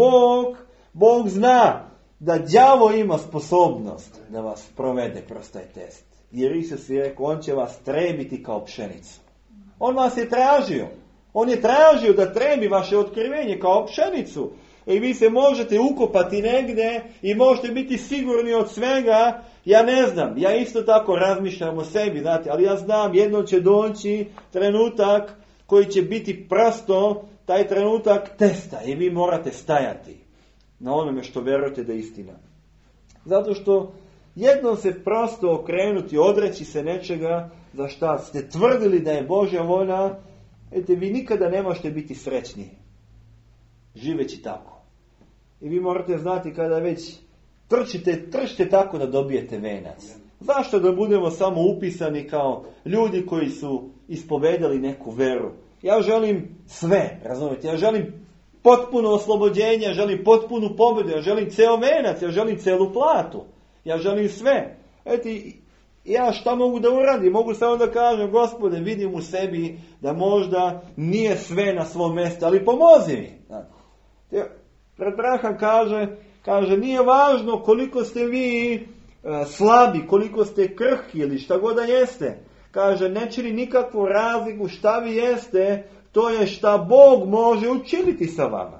Bog zna da đavo ima sposobnost da vas provede kroz taj test. Jer Isus je rekao, on će vas trebiti kao pšenicu. On vas je tražio. On je tražio da trebi vaše otkrivenje kao pšenicu. I vi se možete ukopati negdje i možete biti sigurni od svega. Ja ne znam, ja isto tako razmišljam o sebi, znate, ali ja znam, jednom će doći trenutak koji će biti prosto taj trenutak testa i vi morate stajati na onome što vjerujete da je istina. Zato što jednom se prosto okrenuti, odreći se nečega, za šta ste tvrdili da je Božja volja, vi nikada ne možete biti srećni živeći tako. I vi morate znati kada već trčite tako da dobijete venac. Zašto da budemo samo upisani kao ljudi koji su ispovedali neku veru? Ja želim sve, razumijete? Ja želim potpuno oslobođenje, ja želim potpunu pobjedu, ja želim ceo venac, ja želim celu platu. Ja želim sve. Ja šta mogu da uradim? Mogu samo da kažem, Gospode, vidim u sebi da možda nije sve na svom mjestu, ali pomozi mi. Brat Branham kaže, nije važno koliko ste vi slabi, koliko ste krhki ili šta god da jeste. Kaže, ne čini nikakvu razliku šta vi jeste, to je šta Bog može učiniti sa vama.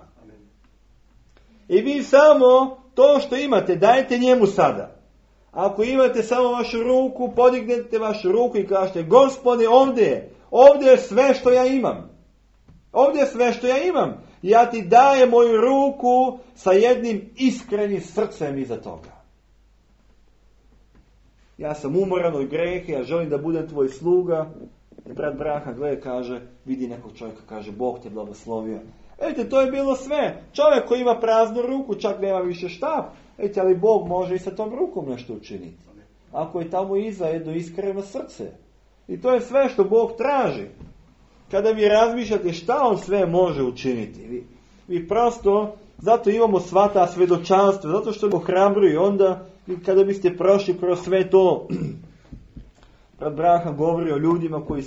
I vi samo to što imate, dajte njemu sada. Ako imate samo vašu ruku, podignete vašu ruku i kažete, Gospode, ovdje je sve što ja imam. Ovdje je sve što ja imam. Ja ti dajem moju ruku sa jednim iskrenim srcem iza toga. Ja sam umoran od grehe, ja želim da budem tvoj sluga. I brat Branham gleda, kaže, vidi nekog čovjeka, kaže, Bog te blagoslovio. To je bilo sve. Čovjek koji ima praznu ruku, čak nema više štap. Ali Bog može i sa tom rukom nešto učiniti. Ako je tamo iza jedno iskreno srce. I to je sve što Bog traži. Kada vi razmišljate šta on sve može učiniti. Vi prosto, zato imamo sva ta svedočanstva, zato što ohrabruje. Onda, kada biste prošli kroz sve to, brat Branham govori o ljudima koji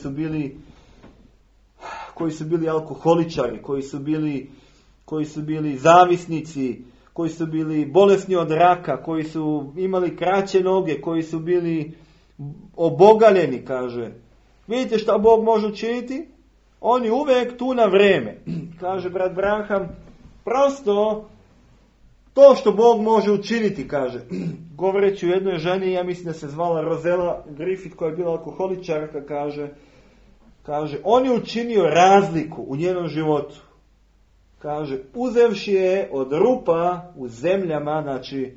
su bili alkoholičari, koji su bili zavisnici, koji su bili bolesni od raka, koji su imali kraće noge, koji su bili obogaljeni, kaže. Vidite šta Bog može učiniti? On je uvijek tu na vrijeme. Kaže brat Branham, prosto to što Bog može učiniti, kaže. Govoreći o jednoj ženi, ja mislim da se zvala Rosella Griffith, koja je bila alkoholičarka, kaže, on je učinio razliku u njenom životu. Kaže, uzevši je od rupa u zemljama, znači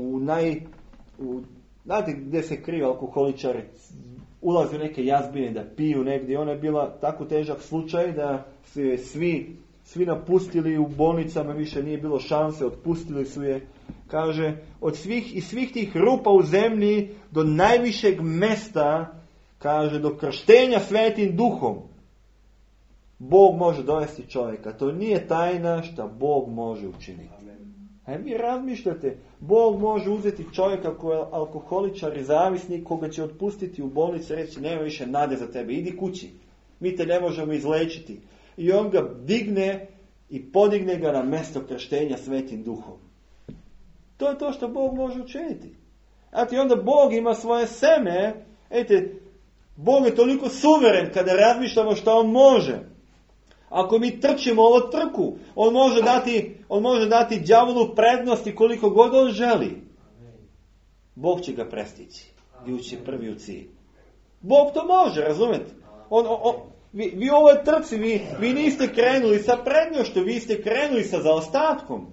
znate gdje se kriju alkoholičari, ulaze u neke jazbine da piju negdje. Ona je bila tako težak slučaj da su je svi napustili u bolnicama, više nije bilo šanse, otpustili su je. Kaže, od svih tih rupa u zemlji do najvišeg mesta, kaže, do krštenja Svetim Duhom, Bog može dovesti čovjeka. To nije tajna šta Bog može učiniti. Vi razmišljate, Bog može uzeti čovjeka koji je alkoholičar i zavisnik, koga će otpustiti u bolnici i reći, nema više nade za tebe, idi kući, mi te ne možemo izlečiti. I on ga digne i podigne ga na mjesto krštenja Svetim Duhom. To je to što Bog može učiniti. I onda Bog ima svoje seme. Bog je toliko suveren kada razmišljamo što on može. Ako mi trčimo ovo trku, on može dati đavolu prednosti koliko god on želi. Bog će ga prestići i ući prvi u cilj. Bog to može, razumete? Vi u ovoj trci, vi niste krenuli sa prednošću, vi ste krenuli sa zaostatkom.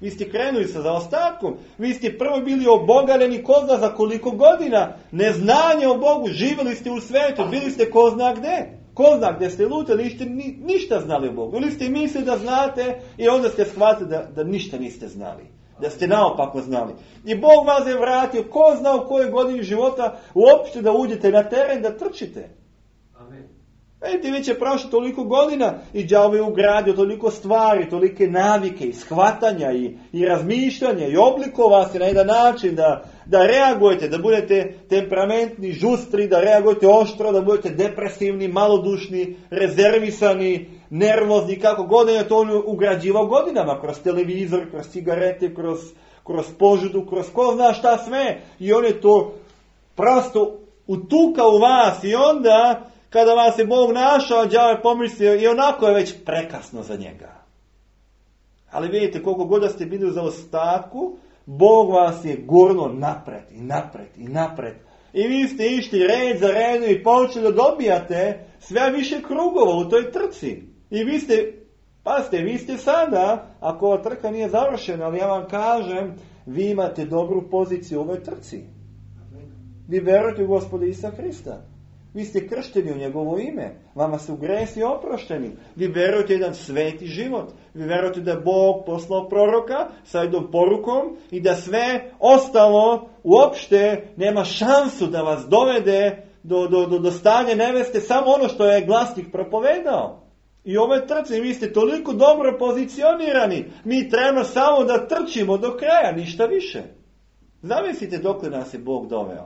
Vi ste prvo bili obogaljeni ko zna za koliko godina. Neznanje o Bogu, živjeli ste u svijetu, bili ste ko zna gdje. Ko zna gdje ste lutali, niste ništa znali o Bogu. Ili ste mislili da znate i onda ste shvatili da ništa niste znali. Da ste naopako znali. I Bog vas je vratio, ko zna u kojoj godini života uopšte da uđete na teren, da trčite. Amen. Već je prošlo toliko godina i đavo je ugradio toliko stvari, tolike navike i shvatanja i razmišljanja i oblikova se na jedan način da reagujete, da budete temperamentni, žustri, da reagujete oštro, da budete depresivni, malodušni, rezervisani, nervozni, kako god je to on ugrađivao godinama, kroz televizor, kroz cigarete, kroz požudu, kroz ko zna šta sve. I on je to prosto utukao u vas i onda kada vas je Bog našao, đavo je pomislio i onako je već prekasno za njega. Ali vidite, koliko god da ste bili u zaostatku, Bog vas je gurnuo napred i napred i napred. I vi ste išli red za redom i počeli da dobijate sve više krugova u toj trci. I vi ste sada, ako ova trka nije završena, ali ja vam kažem, vi imate dobru poziciju u ovoj trci. Vi verujete u Gospoda Isusa Hrista. Vi ste kršteni u njegovo ime. Vama su gresi oprošteni. Vi vjerujete jedan sveti život. Vi vjerujete da je Bog poslao proroka sa jednom porukom i da sve ostalo uopšte nema šansu da vas dovede do stanja neveste, samo ono što je glasnik propovedao. I ove trci, vi ste toliko dobro pozicionirani. Mi trebamo samo da trčimo do kraja, ništa više. Zamislite dokle nas je Bog doveo.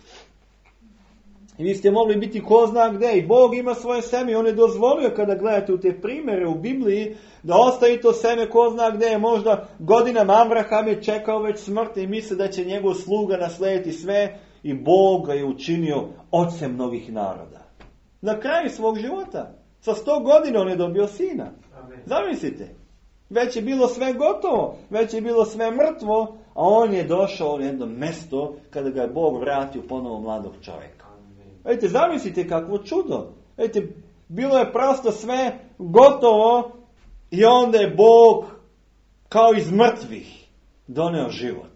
I vi ste mogli biti ko zna gdje. I Bog ima svoje seme. On je dozvolio, kada gledate u te primjere u Bibliji, da ostavi to seme ko zna gdje. Možda godinama Abraham je čekao već smrt i misle da će njegov sluga naslijediti sve. I Bog ga je učinio ocem mnogih naroda. Na kraju svog života. Sa 100 godina on je dobio sina. Amen. Zamislite. Već je bilo sve gotovo. Već je bilo sve mrtvo. A on je došao u jedno mjesto kada ga je Bog vratio ponovo mladog čovjeka. Vidite, zamislite kakvo čudo. Vidite, bilo je prosto sve gotovo i onda je Bog kao iz mrtvih doneo život.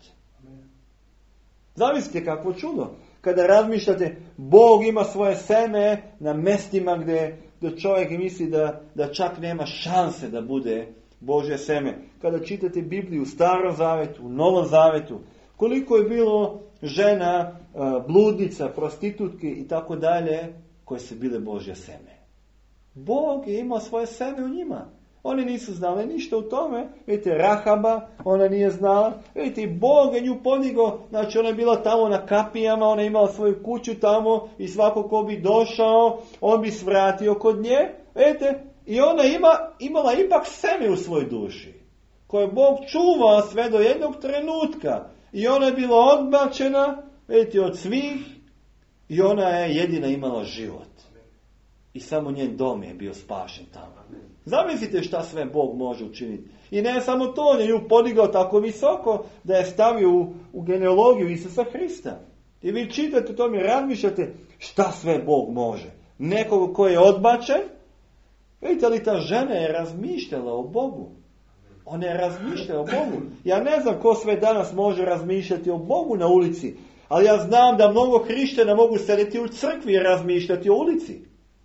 Zamislite kakvo čudo. Kada razmišljate, Bog ima svoje seme na mjestima gdje čovjek misli da čak nema šanse da bude Božje seme. Kada čitate Bibliju u Starom zavetu, u Novom zavetu, koliko je bilo žena, bludnica, prostitutke i tako dalje, koje su bile Božje seme. Bog je imao svoje seme u njima. Oni nisu znali ništa u tome. Vidite, Rahaba, ona nije znala. Vidite, Bog je nju podigao. Znači, ona je bila tamo na kapijama, ona je imala svoju kuću tamo i svako ko bi došao, on bi svratio kod nje. Vidite, i ona imala ipak seme u svojoj duši, koje Bog čuvao sve do jednog trenutka. I ona je bila odbačena, vidite, od svih, i ona je jedina imala život. I samo njen dom je bio spašen tamo. Zamislite šta sve Bog može učiniti. I ne samo to, on je ju podigao tako visoko da je stavio u genealogiju Isusa Hrista. I vi čitate to mi razmišljate šta sve Bog može. Nekoga koji je odbačen, vidite li ta žena je razmišljala o Bogu. Ona je razmišljala o Bogu. Ja ne znam ko sve danas može razmišljati o Bogu na ulici, ali ja znam da mnogo hrišćana mogu sedeti u crkvi i razmišljati o ulici.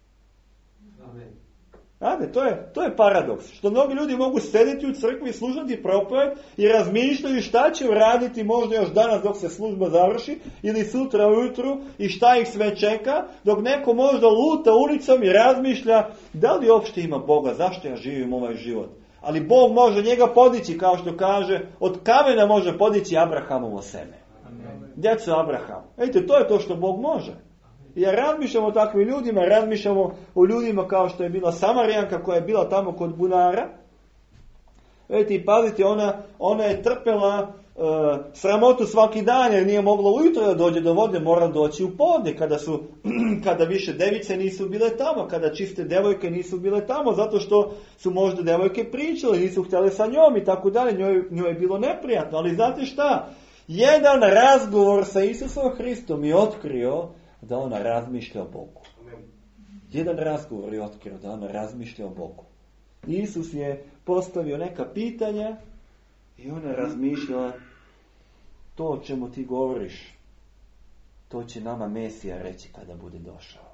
Znate, to je paradoks. Što mnogi ljudi mogu sedeti u crkvi i slušati propoved i razmišljaju šta će uraditi možda još danas dok se služba završi ili sutra ujutru i šta ih sve čeka, dok neko možda luta ulicom i razmišlja da li uopšte ima Boga, zašto ja živim ovaj život. Ali Bog može njega podići, kao što kaže, od kamena može podići Abrahamovo seme. Djeco Abraham. Vidite, to je to što Bog može. Ja razmišljamo o takvim ljudima, razmišljamo o ljudima kao što je bila Samarijanka koja je bila tamo kod bunara. Vidite, i pazite, ona je trpela sramotu svaki dan jer nije mogla ujutro da dođe do vode, mora doći u podne kada više device nisu bile tamo, kada čiste devojke nisu bile tamo, zato što su možda devojke pričale, nisu htjele sa njom i tako dalje, njoj je bilo neprijatno. Ali znate šta? Jedan razgovor sa Isusom Hristom je otkrio da ona razmišlja o Bogu. Jedan razgovor je otkrio da ona razmišlja o Bogu. Isus je postavio neka pitanja i ona razmišljala, to o čemu ti govoriš, to će nama Mesija reći kada bude došao.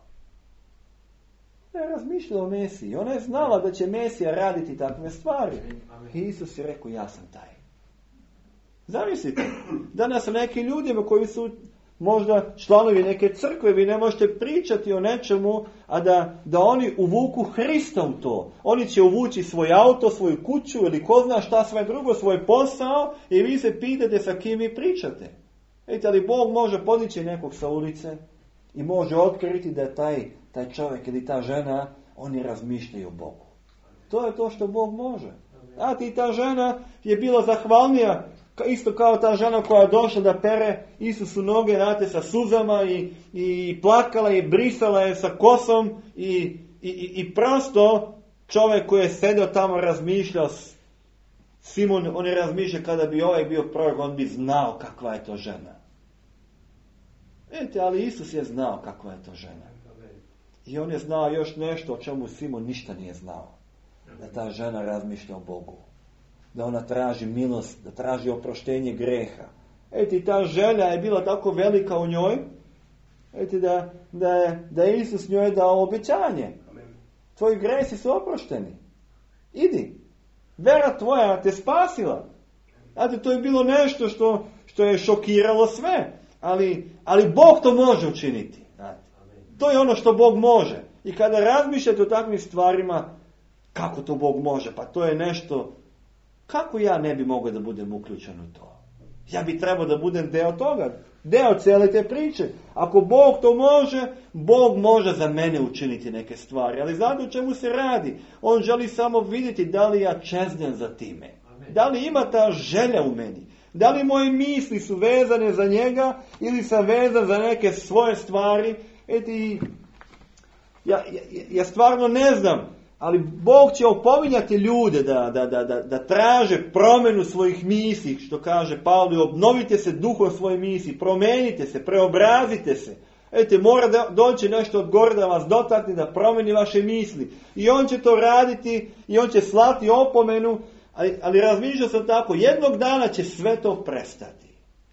Ona je razmišljala o Mesiji. Ona je znala da će Mesija raditi takve stvari. I Isus je rekao, ja sam taj. Zamislite, danas su neki ljudima koji su možda članovi neke crkve, vi ne možete pričati o nečemu, a da oni uvuku Hrista u to. Oni će uvući svoj auto, svoju kuću ili ko zna šta sve drugo, svoj posao i vi se pitate sa kim vi pričate. Vidite, ali Bog može podići nekog sa ulice i može otkriti da je taj čovjek ili ta žena, oni razmišljaju o Bogu. To je to što Bog može. A ti ta žena je bila zahvalnija, isto kao ta žena koja je došla da pere Isusu noge, znate, sa suzama i plakala i brisala je sa kosom i prosto čovjek koji je sedio tamo razmišljao, Simon, on je razmišljao kada bi ovaj bio prorok, on bi znao kakva je to žena. Vidite, ali Isus je znao kakva je to žena. I on je znao još nešto o čemu Simon ništa nije znao. Da ta žena razmišlja o Bogu. Da ona traži milost, da traži oproštenje greha. I ta želja je bila tako velika u njoj. Vidite da je Isus njoj dao obećanje. Tvoji gresi su oprošteni. Idi. Vera tvoja te spasila. Znate, to je bilo nešto što je šokiralo sve. Ali Bog to može učiniti. Znate. To je ono što Bog može. I kada razmišljate o takvim stvarima, kako to Bog može? Pa to je nešto, kako ja ne bi mogao da budem uključen u to? Ja bi trebao da budem deo toga, deo cijele te priče. Ako Bog to može, Bog može za mene učiniti neke stvari. Ali znate o čemu se radi? On želi samo vidjeti da li ja čeznem za time. Da li ima ta želja u meni? Da li moje misli su vezane za njega ili sam vezan za neke svoje stvari? Ja stvarno ne znam. Ali Bog će opominjati ljude da traže promjenu svojih misli, što kaže Pavle, obnovite se duhom svoje misli, promenite se, preobrazite se. Mora doći nešto od gore da vas dotakne, da promeni vaše misli. I on će to raditi i on će slati opomenu, ali razmišljao sam tako, jednog dana će sve to prestati.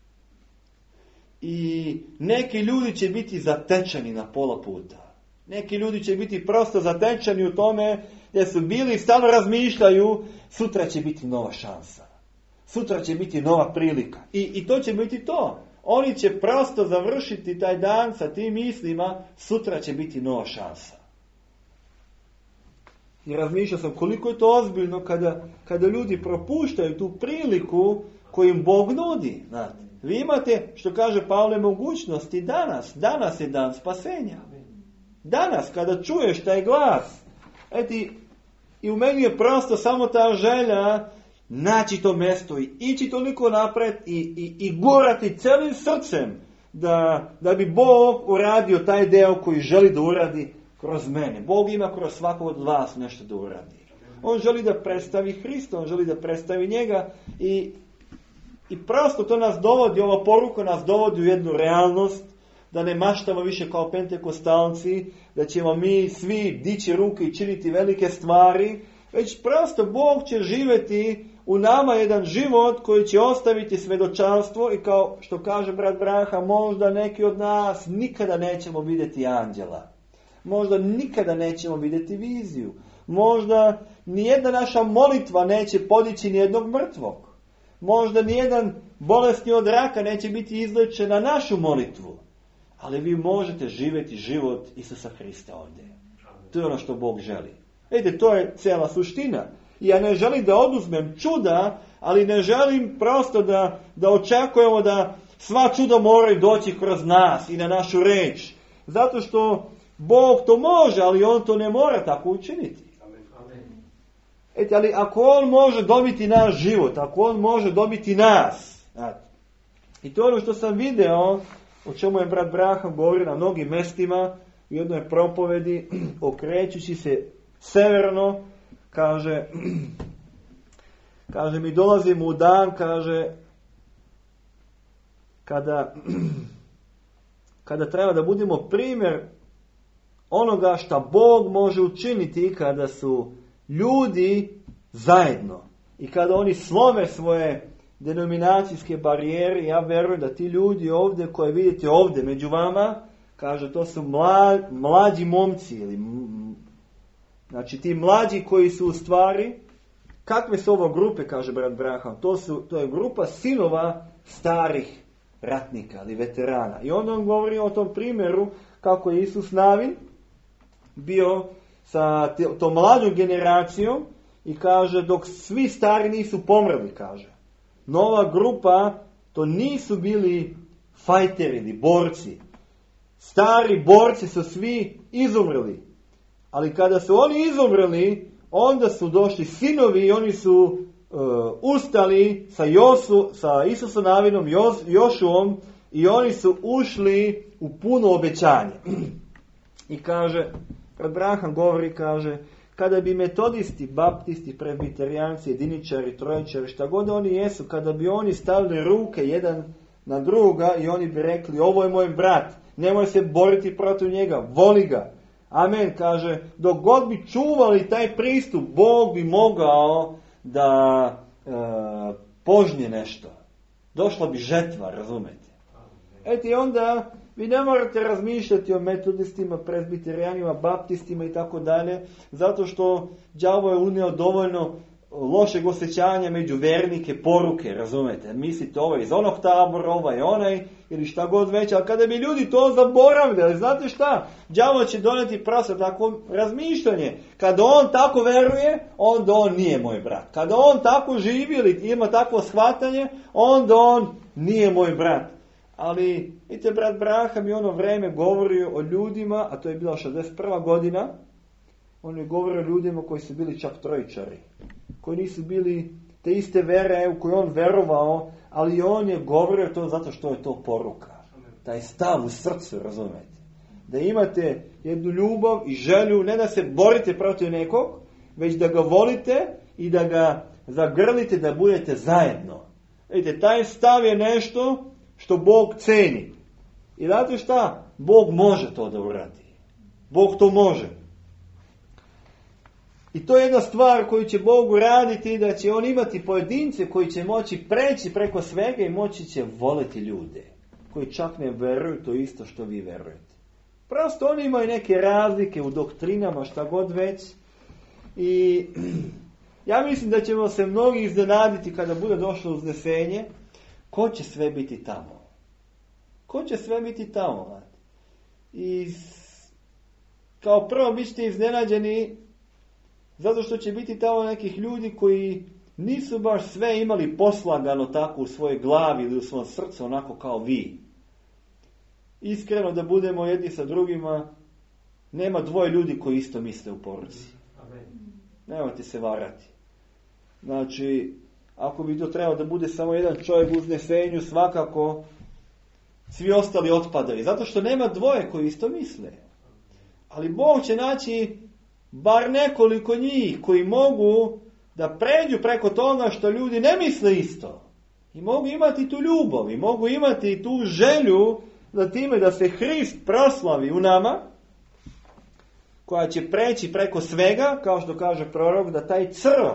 I neki ljudi će biti zatečeni na pola puta. Neki ljudi će biti prosto zatečeni u tome jer su bili i stalno razmišljaju, sutra će biti nova šansa. Sutra će biti nova prilika. I to će biti to. Oni će prosto završiti taj dan sa tim mislima, sutra će biti nova šansa. I razmišljao sam koliko je to ozbiljno kada ljudi propuštaju tu priliku koju im Bog nudi. Znate, vi imate, što kaže Pavle, mogućnosti danas. Danas je dan spasenja. Danas, kada čuješ taj glas, i u meni je prosto samo ta želja naći to mjesto i ići toliko napred i gurati celim srcem da bi Bog uradio taj deo koji želi da uradi kroz mene. Bog ima kroz svakog od vas nešto da uradi. On želi da predstavi Hrista, on želi da predstavi njega i prosto to nas dovodi, ova poruka nas dovodi u jednu realnost, da ne maštamo više kao pentekostalci, da ćemo mi svi dići ruke i činiti velike stvari, već prosto Bog će živjeti u nama jedan život koji će ostaviti svjedočanstvo i kao što kaže brat Braha, možda neki od nas nikada nećemo vidjeti anđela. Možda nikada nećemo vidjeti viziju. Možda nijedna naša molitva neće podići nijednog mrtvog. Možda nijedan bolesni od raka neće biti izlečen na našu molitvu. Ali vi možete živjeti život Isusa Hrista ovdje. To je ono što Bog želi. Vidite, to je cijela suština. I ja ne želim da oduzmem čuda, ali ne želim prosto da očekujemo da sva čuda moraju doći kroz nas i na našu reč. Zato što Bog to može, ali On to ne mora tako učiniti. Ali ako On može dobiti naš život, ako On može dobiti nas, i to je ono što sam video, o čemu je brat Braham govorio na mnogim mjestima, u jednoj propovedi, okrećući se severno, kaže mi dolazimo u dan, kaže, kada treba da budemo primjer onoga što Bog može učiniti kada su ljudi zajedno i kada oni slome svoje denominacijske barijere. Ja verujem da ti ljudi ovdje koje vidite ovdje među vama, kaže, to su mlađi momci ili znači ti mlađi koji su u stvari, kakve su ovo grupe, kaže brat Braham, to je grupa sinova starih ratnika ili veterana. I onda on govori o tom primjeru kako je Isus Navin bio sa tom mlađom generacijom i kaže dok svi stari nisu pomrli, kaže. Nova grupa, to nisu bili fajteri ili borci. Stari borci su svi izumrli. Ali kada su oni izumrli, onda su došli sinovi i oni su ustali sa Isusom Navinom, Jošuom i oni su ušli u puno obećanje. I kaže, Braham govori, kaže, kada bi metodisti, baptisti, presbiterijanci, jediničari, trojičari, šta god oni jesu, kada bi oni stavili ruke jedan na druga i oni bi rekli, ovo je moj brat, nemoj se boriti protiv njega, voli ga. Amen, kaže, dok god bi čuvali taj pristup, Bog bi mogao da požnje nešto. Došla bi žetva, razumete? I onda Vi ne morate razmišljati o metodistima, prezbiterijanima, baptistima i tako dalje, zato što đavo je unio dovoljno lošeg osjećanja među vernike, poruke, razumete? Mislite ovo iz onog tabora, ovaj onaj, ili šta god već, ali kada bi ljudi to zaboravili, znate šta? Đavo će doneti prasa tako razmišljanje. Kada on tako veruje, onda on nije moj brat. Kada on tako živi ili ima takvo shvatanje, onda on nije moj brat. Ali, vidite, brat Braham je ono vreme govorio o ljudima, a to je bila 61. godina, on je govorio o ljudima koji su bili čak trojičari, koji nisu bili te iste vere u koju on verovao, ali on je govorio to zato što je to poruka. Taj stav u srcu, razumete. Da imate jednu ljubav i želju, ne da se borite protiv nekog, već da ga volite i da ga zagrlite, da budete zajedno. Vidite, taj stav je nešto što Bog ceni. I znate šta? Bog može to da uradi. Bog to može. I to je jedna stvar koju će Bog uraditi, da će on imati pojedince koji će moći preći preko svega i moći će voliti ljude. Koji čak ne veruju to isto što vi verujete. Prosto oni imaju neke razlike u doktrinama, šta god već. I ja mislim da ćemo se mnogi iznenaditi kada bude došlo uznesenje. Ko će sve biti tamo? Ko će sve biti tamo? I kao prvo bit ćete iznenađeni zato što će biti tamo nekih ljudi koji nisu baš sve imali poslagano tako u svojoj glavi ili u svom srcu onako kao vi. Iskreno da budemo jedni sa drugima, nema dvoje ljudi koji isto misle u poruci. Nemojte se varati. Znači, ako bi to trebalo da bude samo jedan čovjek u uznesenju, svakako svi ostali otpadaju. Zato što nema dvoje koji isto misle. Ali Bog će naći bar nekoliko njih koji mogu da pređu preko toga što ljudi ne misle isto. I mogu imati tu ljubav, i mogu imati tu želju za time da se Hrist proslavi u nama, koja će preći preko svega, kao što kaže prorok, da taj crv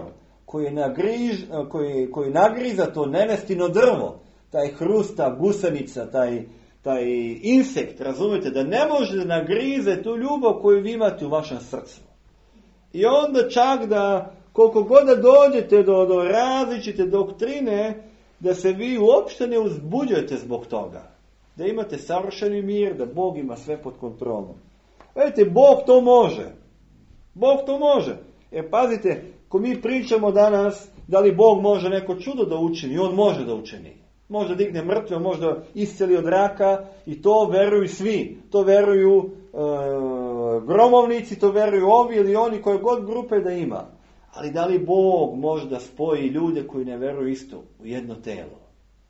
koji nagriza to nevestino drvo, taj hrust, ta gusanica, taj insekt, razumijete, da ne može da nagrize tu ljubav koju vi imate u vašem srcu. I onda čak da, koliko god da dođete do različite doktrine, da se vi uopšte ne uzbuđujete zbog toga. Da imate savršeni mir, da Bog ima sve pod kontrolom. Vidite, Bog to može. Bog to može. Pazite, ko mi pričamo danas, da li Bog može neko čudo da učini, on može da učini. Može da digne mrtve, može da isceli od raka, i to veruju svi. To veruju gromovnici, to veruju ovi ili oni koje god grupe da ima. Ali da li Bog može da spoji ljude koji ne veruju isto u jedno telo?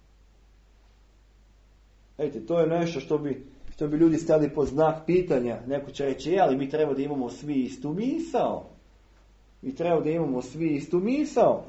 Vidite, to je nešto što bi ljudi stali pod znak pitanja. Neko će reći, ali mi treba da imamo svi istu misao. Mi treba da imamo svi istu misao.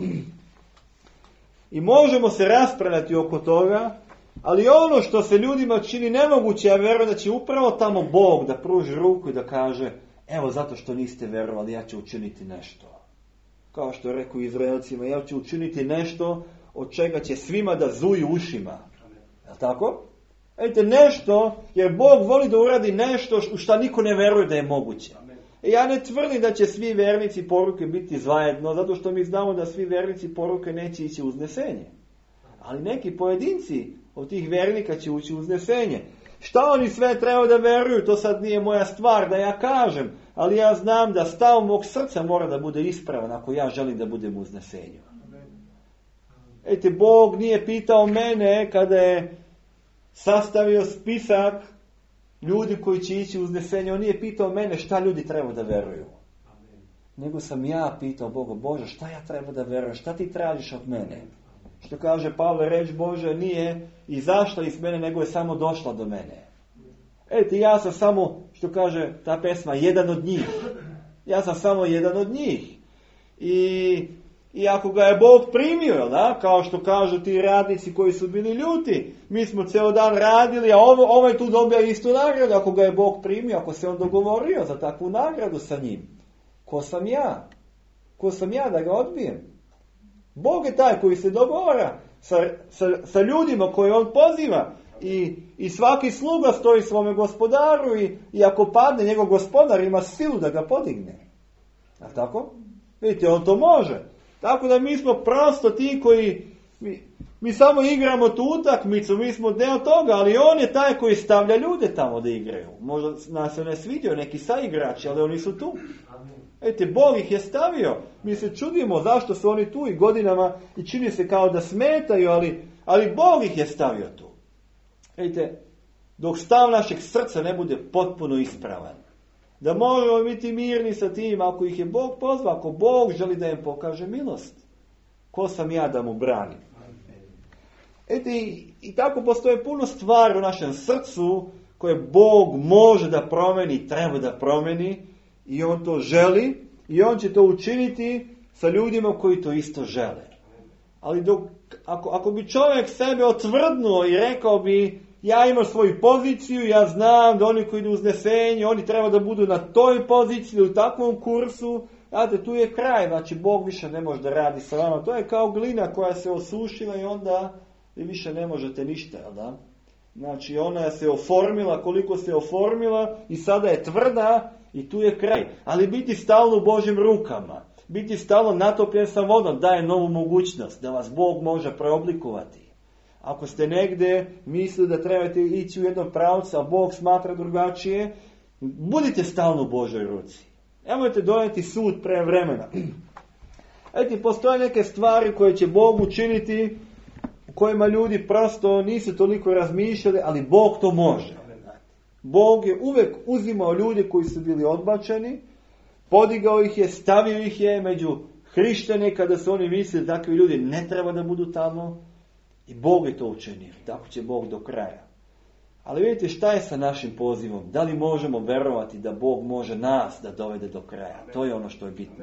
I možemo se raspravljati oko toga, ali ono što se ljudima čini nemoguće, ja verujem da će upravo tamo Bog da pruži ruku i da kaže, evo zato što niste verovali, ja ću učiniti nešto. Kao što je rekao Izraelcima, ja ću učiniti nešto od čega će svima da zuju ušima. Je li tako? Vidite, nešto, jer Bog voli da uradi nešto u što niko ne veruje da je moguće. Ja ne tvrdim da će svi vernici poruke biti zajedno, zato što mi znamo da svi vernici poruke neće ići uznesenje. Ali neki pojedinci od tih vernika će ući uznesenje. Šta oni sve treba da veruju, to sad nije moja stvar da ja kažem, ali ja znam da stav mog srca mora da bude ispravan ako ja želim da budem u uznesenju. Ete, Bog nije pitao mene kada je sastavio spisak ljudi koji će ići u uznesenje, on nije pitao mene šta ljudi treba da veruju. Nego sam ja pitao Boga, Bože, šta ja treba da verujem, šta ti tražiš od mene? Što kaže Pavle, reč Bože nije izašla iz mene, nego je samo došla do mene. Eti, ja sam samo, što kaže ta pesma, jedan od njih. Ja sam samo jedan od njih. I ako ga je Bog primio, da, kao što kažu ti radnici koji su bili ljuti, mi smo ceo dan radili, a ovaj tu dobija istu nagradu. Ako ga je Bog primio, ako se on dogovorio za takvu nagradu sa njim, ko sam ja? Ko sam ja da ga odbijem? Bog je taj koji se dogovara sa ljudima koje on poziva. i svaki sluga stoji svome gospodaru i ako padne, njegov gospodar ima silu da ga podigne. A tako? Vidite, on to može. Tako da mi smo prosto ti koji, mi samo igramo tu utakmicu, mi smo deo toga, ali on je taj koji stavlja ljude tamo da igraju. Možda nas se ne svidio neki saigrači, ali oni su tu. Vidite, Bog ih je stavio. Mi se čudimo zašto su oni tu i godinama i čini se kao da smetaju, ali Bog ih je stavio tu. Vidite, dok stav našeg srca ne bude potpuno ispravan, da možemo biti mirni sa tim ako ih je Bog pozvao, ako Bog želi da im pokaže milost. Ko sam ja da mu branim? I tako postoje puno stvari u našem srcu koje Bog može da promeni, treba da promeni i on to želi i on će to učiniti sa ljudima koji to isto žele. Ali ako bi čovjek sebe otvrdnuo i rekao bi ja imam svoju poziciju, ja znam da oni koji idu uznesenje, oni treba da budu na toj poziciji, u takvom kursu, znate, tu je kraj, znači Bog više ne može da radi sa vama. To je kao glina koja se osušila i onda vi više ne možete ništa, jel da? Znači ona se oformila koliko se oformila i sada je tvrda i tu je kraj. Ali biti stalno u Božjim rukama, biti stalno natopljen sa vodom daje novu mogućnost da vas Bog može preoblikovati. Ako ste negdje mislili da trebate ići u jednom pravcu, a Bog smatra drugačije, budite stalno u Božoj ruci. Nemojte donijeti sud pre vremena. Postoje neke stvari koje će Bog učiniti, u kojima ljudi prosto nisu toliko razmišljali, ali Bog to može. Bog je uvijek uzimao ljude koji su bili odbačeni, podigao ih je, stavio ih je među hrišćane kada su oni mislili da takvi ljudi ne treba da budu tamo. I Bog je to učinio. Tako će Bog do kraja. Ali vidite šta je sa našim pozivom? Da li možemo verovati da Bog može nas da dovede do kraja? To je ono što je bitno.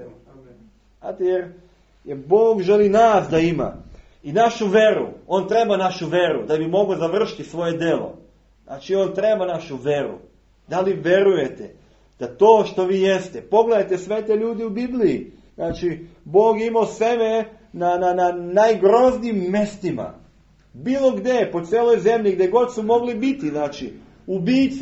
Jer Bog želi nas da ima. I našu veru. On treba našu veru da bi mogao završiti svoje delo. Znači on treba našu veru. Da li verujete da to što vi jeste? Pogledajte sve te ljudi u Bibliji. Znači Bog imao sebe na najgroznijim mestima. Bilo gdje, po cijeloj zemlji, gdje god su mogli biti, znači, ubici,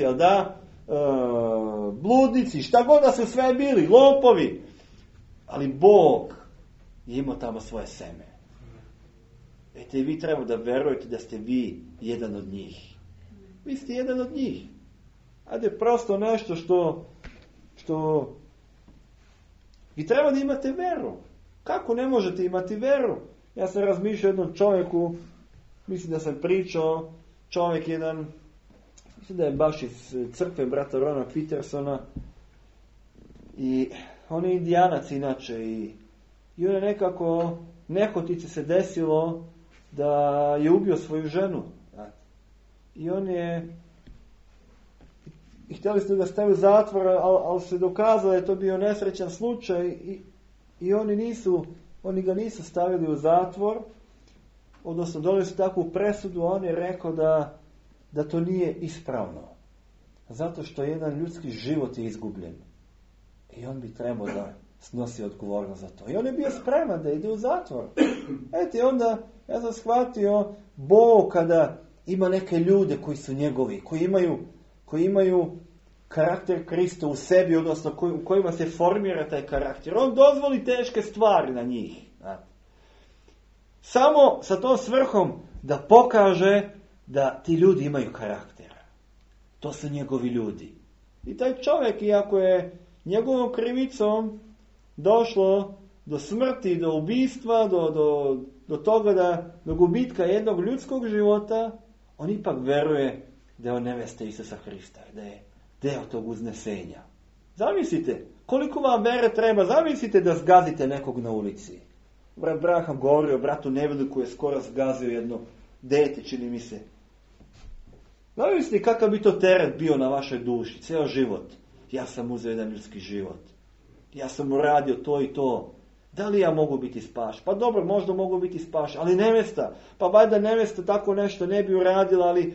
bludnici, šta god da su sve bili, lopovi. Ali Bog je imao tamo svoje seme. I vi treba da verujete da ste vi jedan od njih. Vi ste jedan od njih. Prosto nešto što vi treba da imate veru. Kako ne možete imati veru? Ja sam razmišljao jednom čovjeku, mislim da sam pričao, čovjek jedan, mislim da je baš iz crkve brata Rona Petersona, i on je Indijanac inače, i on je nekako, nehotice se desilo da je ubio svoju ženu. I on je, i htjeli ste da stavi u zatvor, ali se dokazalo da je to bio nesrećan slučaj i oni ga nisu stavili u zatvor, odnosno donijeli su takvu presudu, a on je rekao da to nije ispravno. Zato što jedan ljudski život je izgubljen. I on bi trebao da snosi odgovornost za to. I on je bio spreman da ide u zatvor. Onda ja sam shvatio, Bog kada ima neke ljude koji su njegovi, koji imaju karakter Krista u sebi, odnosno u kojima se formira taj karakter, on dozvoli teške stvari na njih. Samo sa tom svrhom da pokaže da ti ljudi imaju karakter. To su njegovi ljudi. I taj čovjek, iako je njegovom krivicom došlo do smrti, do ubistva, do toga do gubitka jednog ljudskog života, on ipak veruje da je on nevesta Isusa Hrista, da je deo tog uznesenja. Zamislite, koliko vam vere treba, zamislite da zgazite nekog na ulici. Brat Braham govori o bratu Nevidu koji je skoro zgazio jedno dete, čini mi se. Zamislite kakav bi to teret bio na vašoj duši, ceo život. Ja sam uzeo jedan ljudski život. Ja sam uradio to i to. Da li ja mogu biti spašen? Pa dobro, možda mogu biti spašen, ali nevesta. Pa valjda nevesta tako nešto ne bi uradila, ali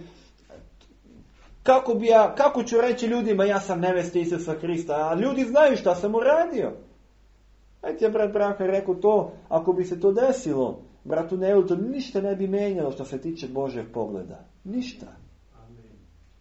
kako ću reći ljudima ja sam nevesta Isusa Hrista, a ljudi znaju šta sam uradio. Brat Braham je rekao to, ako bi se to desilo, bratu Nevidu, to ništa ne bi menjalo što se tiče Božeg pogleda. Ništa.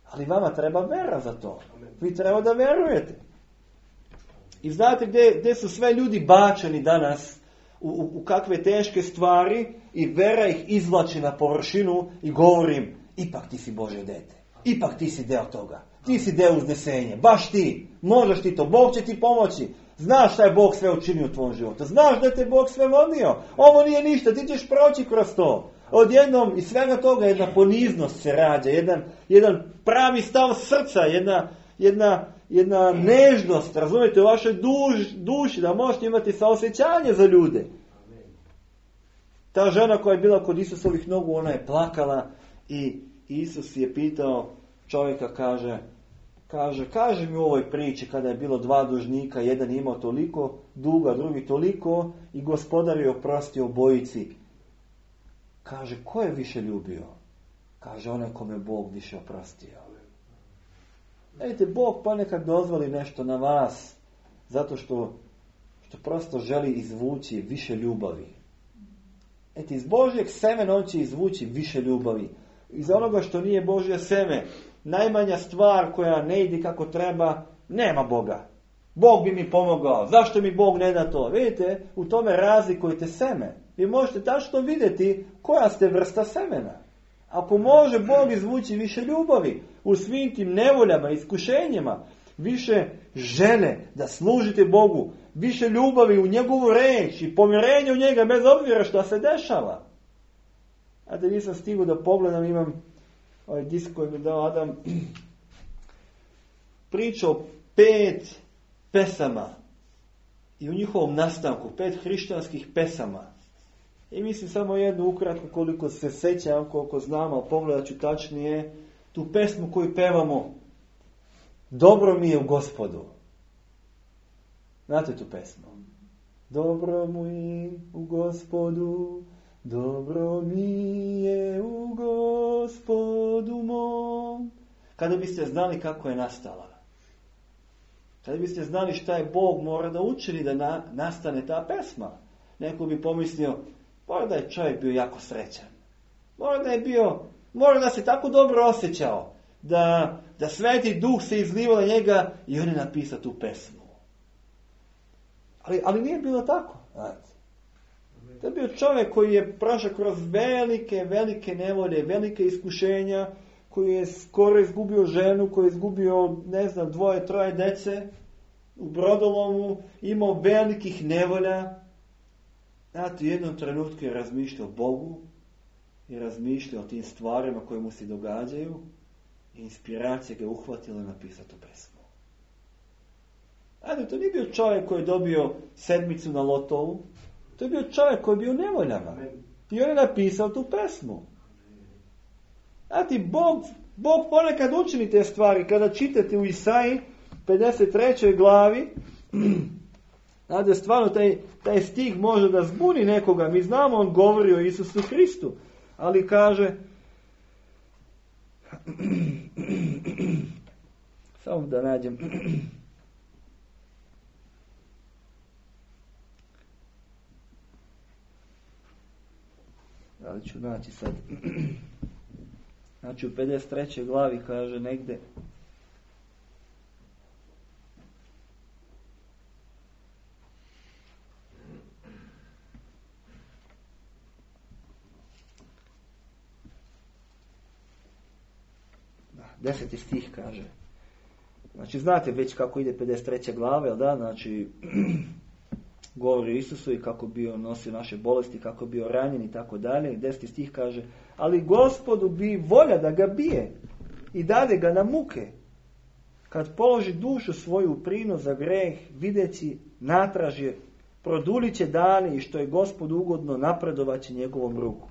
Ali vama treba vera za to. Vi treba da verujete. I znate gdje su sve ljudi bačeni danas u kakve teške stvari i vera ih izvlači na površinu i govorim, ipak ti si Božje dete. Ipak ti si deo toga. Ti si deo uznesenja. Baš ti. Možeš ti to. Bog će ti pomoći. Znaš šta je Bog sve učinio u tvom životu. Znaš da te Bog sve vodio. Ovo nije ništa. Ti ćeš proći kroz to. Odjednom iz svega toga jedna poniznost se rađa. Jedan pravi stav srca. Jedna nežnost. Razumijete, u vašoj duši. Da možete imati saosjećanje za ljude. Ta žena koja je bila kod Isusovih nogu, ona je plakala i Isus je pitao čovjeka, kaže mi u ovoj priči kada je bilo 2 dužnika, jedan imao toliko duga, drugi toliko i gospodar je oprostio obojici. Kaže, ko je više ljubio? Kaže, onaj kome Bog više oprostio. Vidite, Bog ponekad dozvoli nešto na vas zato što prosto želi izvući više ljubavi. Iz Božjeg semena on će izvući više ljubavi. Iz onoga što nije Božje seme, najmanja stvar koja ne ide kako treba, nema Boga. Bog bi mi pomogao. Zašto mi Bog ne da to? Vidite, u tome razlikujete seme. Vi možete tačno vidjeti koja ste vrsta semena. Ako može Bog izvući više ljubavi u svim tim nevoljama, iskušenjima, više žele da služite Bogu, više ljubavi u njegovu reč i pomirenje u njega bez obzira što se dešava. A da nisam stigao da pogledam, imam ovaj disk koji mi dao Adam, priča o 5 pesama i u njihovom nastanku, 5 hrišćanskih pesama. I mislim samo jednu ukratko koliko se sećam, koliko znam, ali pogledat ću tačnije, tu pesmu koju pevamo, dobro mi je u Gospodu. Znate tu pesmu? Dobro mu je u Gospodu, dobro mi je u Gospodu mom. Kada biste znali kako je nastala, kada biste znali šta je Bog mora da učini da nastane ta pesma, neko bi pomislio, mora da je čovjek bio jako srećan. Mora da se tako dobro osjećao, da Sveti Duh se izlivao na njega i on je napisao tu pesmu. Ali nije bilo tako. To je bio čovjek koji je prošao kroz velike nevolje, velike iskušenja, koji je skoro izgubio ženu, koji je izgubio, 2, 3 dece u brodolomu, imao velikih nevolja. U jednom trenutku je razmišljao o Bogu i razmišljao o tim stvarima koje mu se događaju i inspiracija ga je uhvatila napisati tu pesmu. To nije bio čovjek koji je dobio 7 na lotovu. To je bio čovjek koji je bio u nevoljama. I on je napisao tu pesmu. Bog ponekad učini te stvari. Kada čitate u Isaiji 53. glavi, stvarno taj stih može da zbuni nekoga. Mi znamo, on govori o Isusu Hristu. Ali kaže, samo da nađem, da li ću naći sad, znači u 53. glavi kaže negde, da, 10. stih kaže, znači znate već kako ide 53. glave, da, znači govori o Isusu i kako bio nosio naše bolesti, kako bio ranjen i tako dalje. 10. stih kaže, ali Gospodu bi volja da ga bije i dade ga na muke. Kad položi dušu svoju u prinos za greh, videći natraže, produlit će dane i što je Gospodu ugodno, napredovat će njegovom ruku.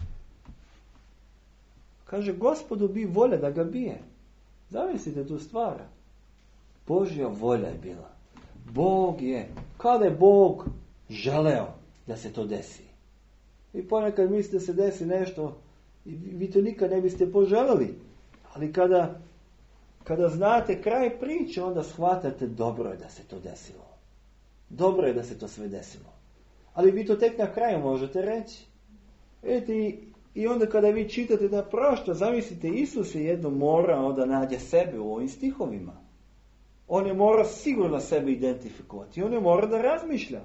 Kaže, Gospodu bi volja da ga bije. Zamislite tu stvar. Božja volja je bila. Kada je Bog želeo da se to desi. Vi ponekad mislite da se desi nešto i vi to nikad ne biste poželeli. Ali kada znate kraj priče, onda shvatate dobro je da se to desilo. Dobro je da se to sve desilo. Ali vi to tek na kraju možete reći. Vidite, I onda kada vi čitate da prašta, zamislite, Isus je jednom morao da nađe sebe u ovim stihovima. On je morao sigurno sebe identifikovati. On je morao da razmišlja.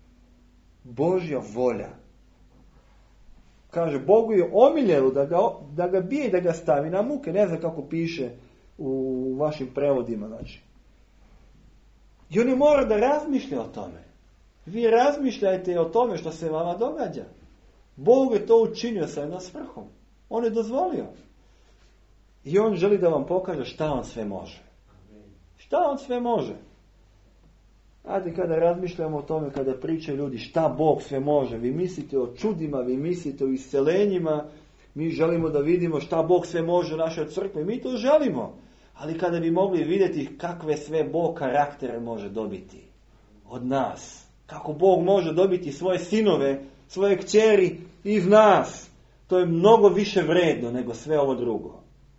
Božja volja. Kaže, Bogu je omiljelo da ga bije i da ga stavi na muke. Ne znam kako piše u vašim prevodima. Znači. I on je mora da razmišlja o tome. Vi razmišljajte o tome što se vama događa. Bog je to učinio sa jednom svrhom. On je dozvolio. I on želi da vam pokaže šta on sve može. Šta on sve može. Znate, kada razmišljamo o tome, kada pričaju ljudi šta Bog sve može, vi mislite o čudima, vi mislite o iscelenjima, mi želimo da vidimo šta Bog sve može u našoj crkvi, mi to želimo. Ali kada bi mogli vidjeti kakve sve Bog karaktere može dobiti od nas, kako Bog može dobiti svoje sinove, svoje kćeri iz nas, to je mnogo više vredno nego sve ovo drugo.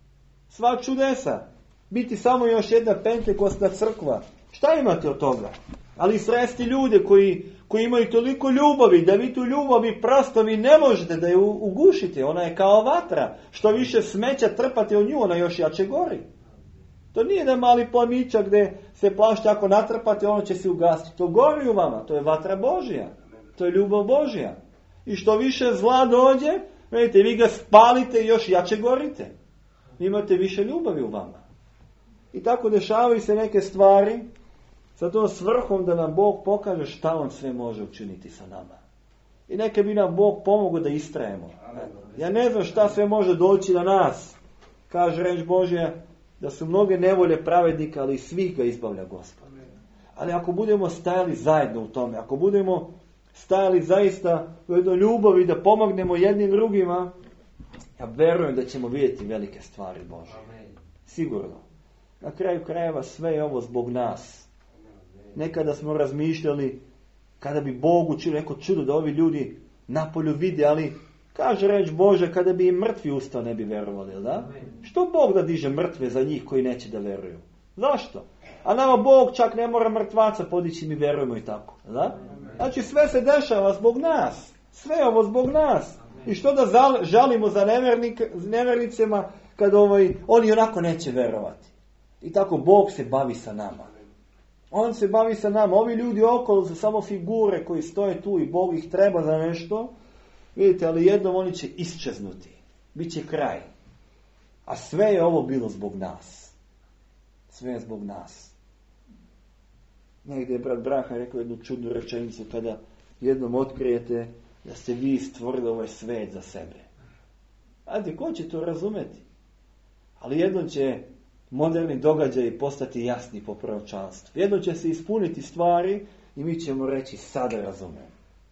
Sva čudesa, biti samo još jedna pentekostna crkva, šta imate od toga? Ali sresti ljude koji imaju toliko ljubavi, da vi tu ljubavi prosto vi ne možete da je ugušite. Ona je kao vatra. Što više smeća trpate u nju, ona još jače gori. To nije da mali plamičak gdje se plašta, ako natrpate, ono će se ugasiti. To gori u vama, to je vatra Božja. To je ljubav Božja. I što više zla dođe, vidite, vi ga spalite i još jače gorite. Vi imate više ljubavi u vama. I tako dešavaju se neke stvari sa tom svrhom da nam Bog pokaže šta on sve može učiniti sa nama. I neka bi nam Bog pomogao da istrajemo. Ja ne znam šta sve može doći na nas. Kaže reč Božja da su mnoge nevolje pravednika, ali svih ga izbavlja Gospod. Ali ako budemo stajali zajedno u tome, ako budemo stajali zaista u jednoj ljubavi da pomognemo jednim drugima, ja verujem da ćemo vidjeti velike stvari Božje. Sigurno. Na kraju krajeva sve je ovo zbog nas. Nekada smo razmišljali kada bi Bog učinio neko čudo da ovi ljudi napolju vide, ali kaže reč Bože, kada bi im mrtvi ustao ne bi verovali, da? Što Bog da diže mrtve za njih koji neće da veruju? Zašto? A nama Bog čak ne mora mrtvaca podići, mi verujemo i tako, da? Znači sve se dešava zbog nas. Sve je ovo zbog nas. I što da žalimo za nevernicima kad oni onako neće verovati. I tako Bog se bavi sa nama. On se bavi sa nama. Ovi ljudi okolo su samo figure koji stoje tu i Bog ih treba za nešto. Vidite, ali jednom oni će isčeznuti. Biće kraj. A sve je ovo bilo zbog nas. Sve je zbog nas. Negdje je brat Braha rekao jednu čudnu rečenicu kada jednom otkrijete da ste vi stvorili ovaj svet za sebe. Ajde, ko će to razumeti? Ali jednom će moderni događaji postati jasni po proročanstvu. Jednom će se ispuniti stvari i mi ćemo reći sada razumem.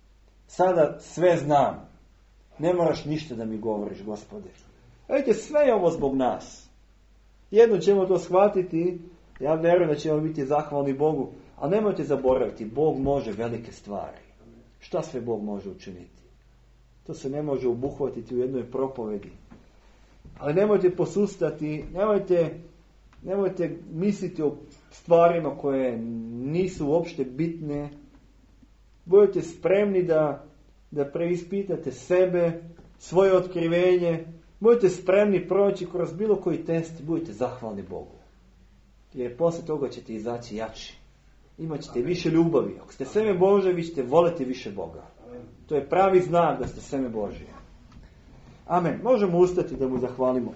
Sada sve znam. Ne moraš ništa da mi govoriš, Gospode. Vidite, sve je ovo zbog nas. Jednom ćemo to shvatiti. Ja vjerujem da ćemo biti zahvalni Bogu. Ali nemojte zaboraviti, Bog može velike stvari. Šta sve Bog može učiniti? To se ne može obuhvatiti u jednoj propovedi. Ali nemojte posustati, nemojte misliti o stvarima koje nisu uopšte bitne. Budite spremni da preispitate sebe, svoje otkrivenje. Budite spremni proći kroz bilo koji test. Budite zahvalni Bogu. Jer poslije toga ćete izaći jači. Imat ćete više ljubavi. Ako ste seme Bože, vi ćete voliti više Boga. To je pravi znak da ste seme Božje. Amen. Možemo ustati da mu zahvalimo.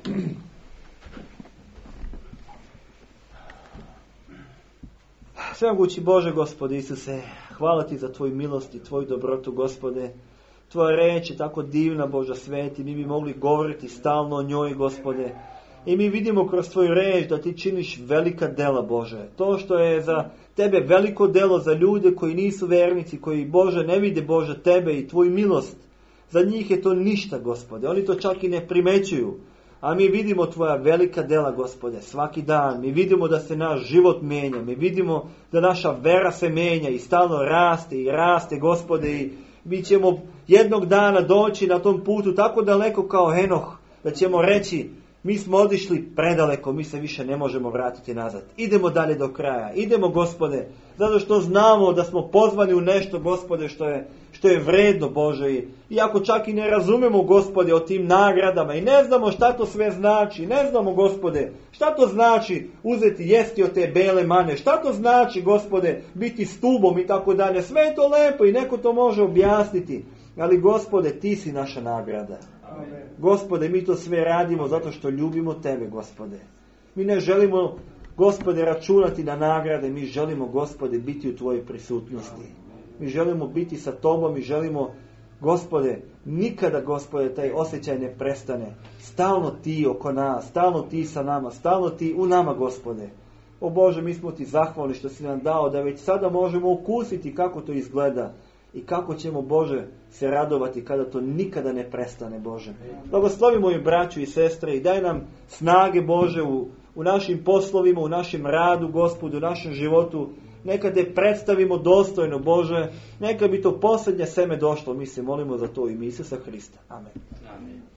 Svemogući Bože, Gospode Isuse, hvala ti za tvoju milost i tvoju dobrotu, Gospode. Tvoja reč je tako divna, Boža sveti. Mi bi mogli govoriti stalno o njoj, Gospode. I mi vidimo kroz tvoju reč da ti činiš velika dela, Bože. To što je za tebe veliko delo za ljude koji nisu vernici, koji, Bože, ne vide, Bože, tebe i tvoju milost. Za njih je to ništa, Gospode. Oni to čak i ne primećuju. A mi vidimo tvoja velika dela, Gospode, svaki dan. Mi vidimo da se naš život menja. Mi vidimo da naša vera se menja i stalno raste i raste, Gospode. I mi ćemo jednog dana doći na tom putu tako daleko kao Henoh, da ćemo reći Mi smo otišli predaleko, mi se više ne možemo vratiti nazad. Idemo dalje do kraja. Idemo, Gospode, zato što znamo da smo pozvani u nešto, Gospode, što je vredno, Bože. Iako čak i ne razumemo, Gospode, o tim nagradama i ne znamo šta to sve znači. Ne znamo, Gospode, šta to znači uzeti jesti od te bele mane. Šta to znači, Gospode, biti stubom i tako dalje. Sve je to lepo i neko to može objasniti. Ali, Gospode, Ti si naša nagrada. Amen. Gospode, mi to sve radimo zato što ljubimo Tebe, Gospode. Mi ne želimo, Gospode, računati na nagrade. Mi želimo, Gospode, biti u Tvojoj prisutnosti. Mi želimo biti sa Tobom i želimo, Gospode, nikada, Gospode, taj osjećaj ne prestane. Stalno Ti oko nas, stalno Ti sa nama, stalno Ti u nama, Gospode. O Bože, mi smo Ti zahvalni što si nam dao da već sada možemo ukusiti kako to izgleda. I kako ćemo, Bože, se radovati kada to nikada ne prestane, Bože. Blagoslovi moju braću i sestre i daj nam snage, Bože, u našim poslovima, u našem radu, Gospodu, u našem životu. Neka Te predstavimo dostojno, Bože. Neka bi to posljednje seme došlo. Mi se molimo za to u ime Isusa Hrista. Amen. Amen.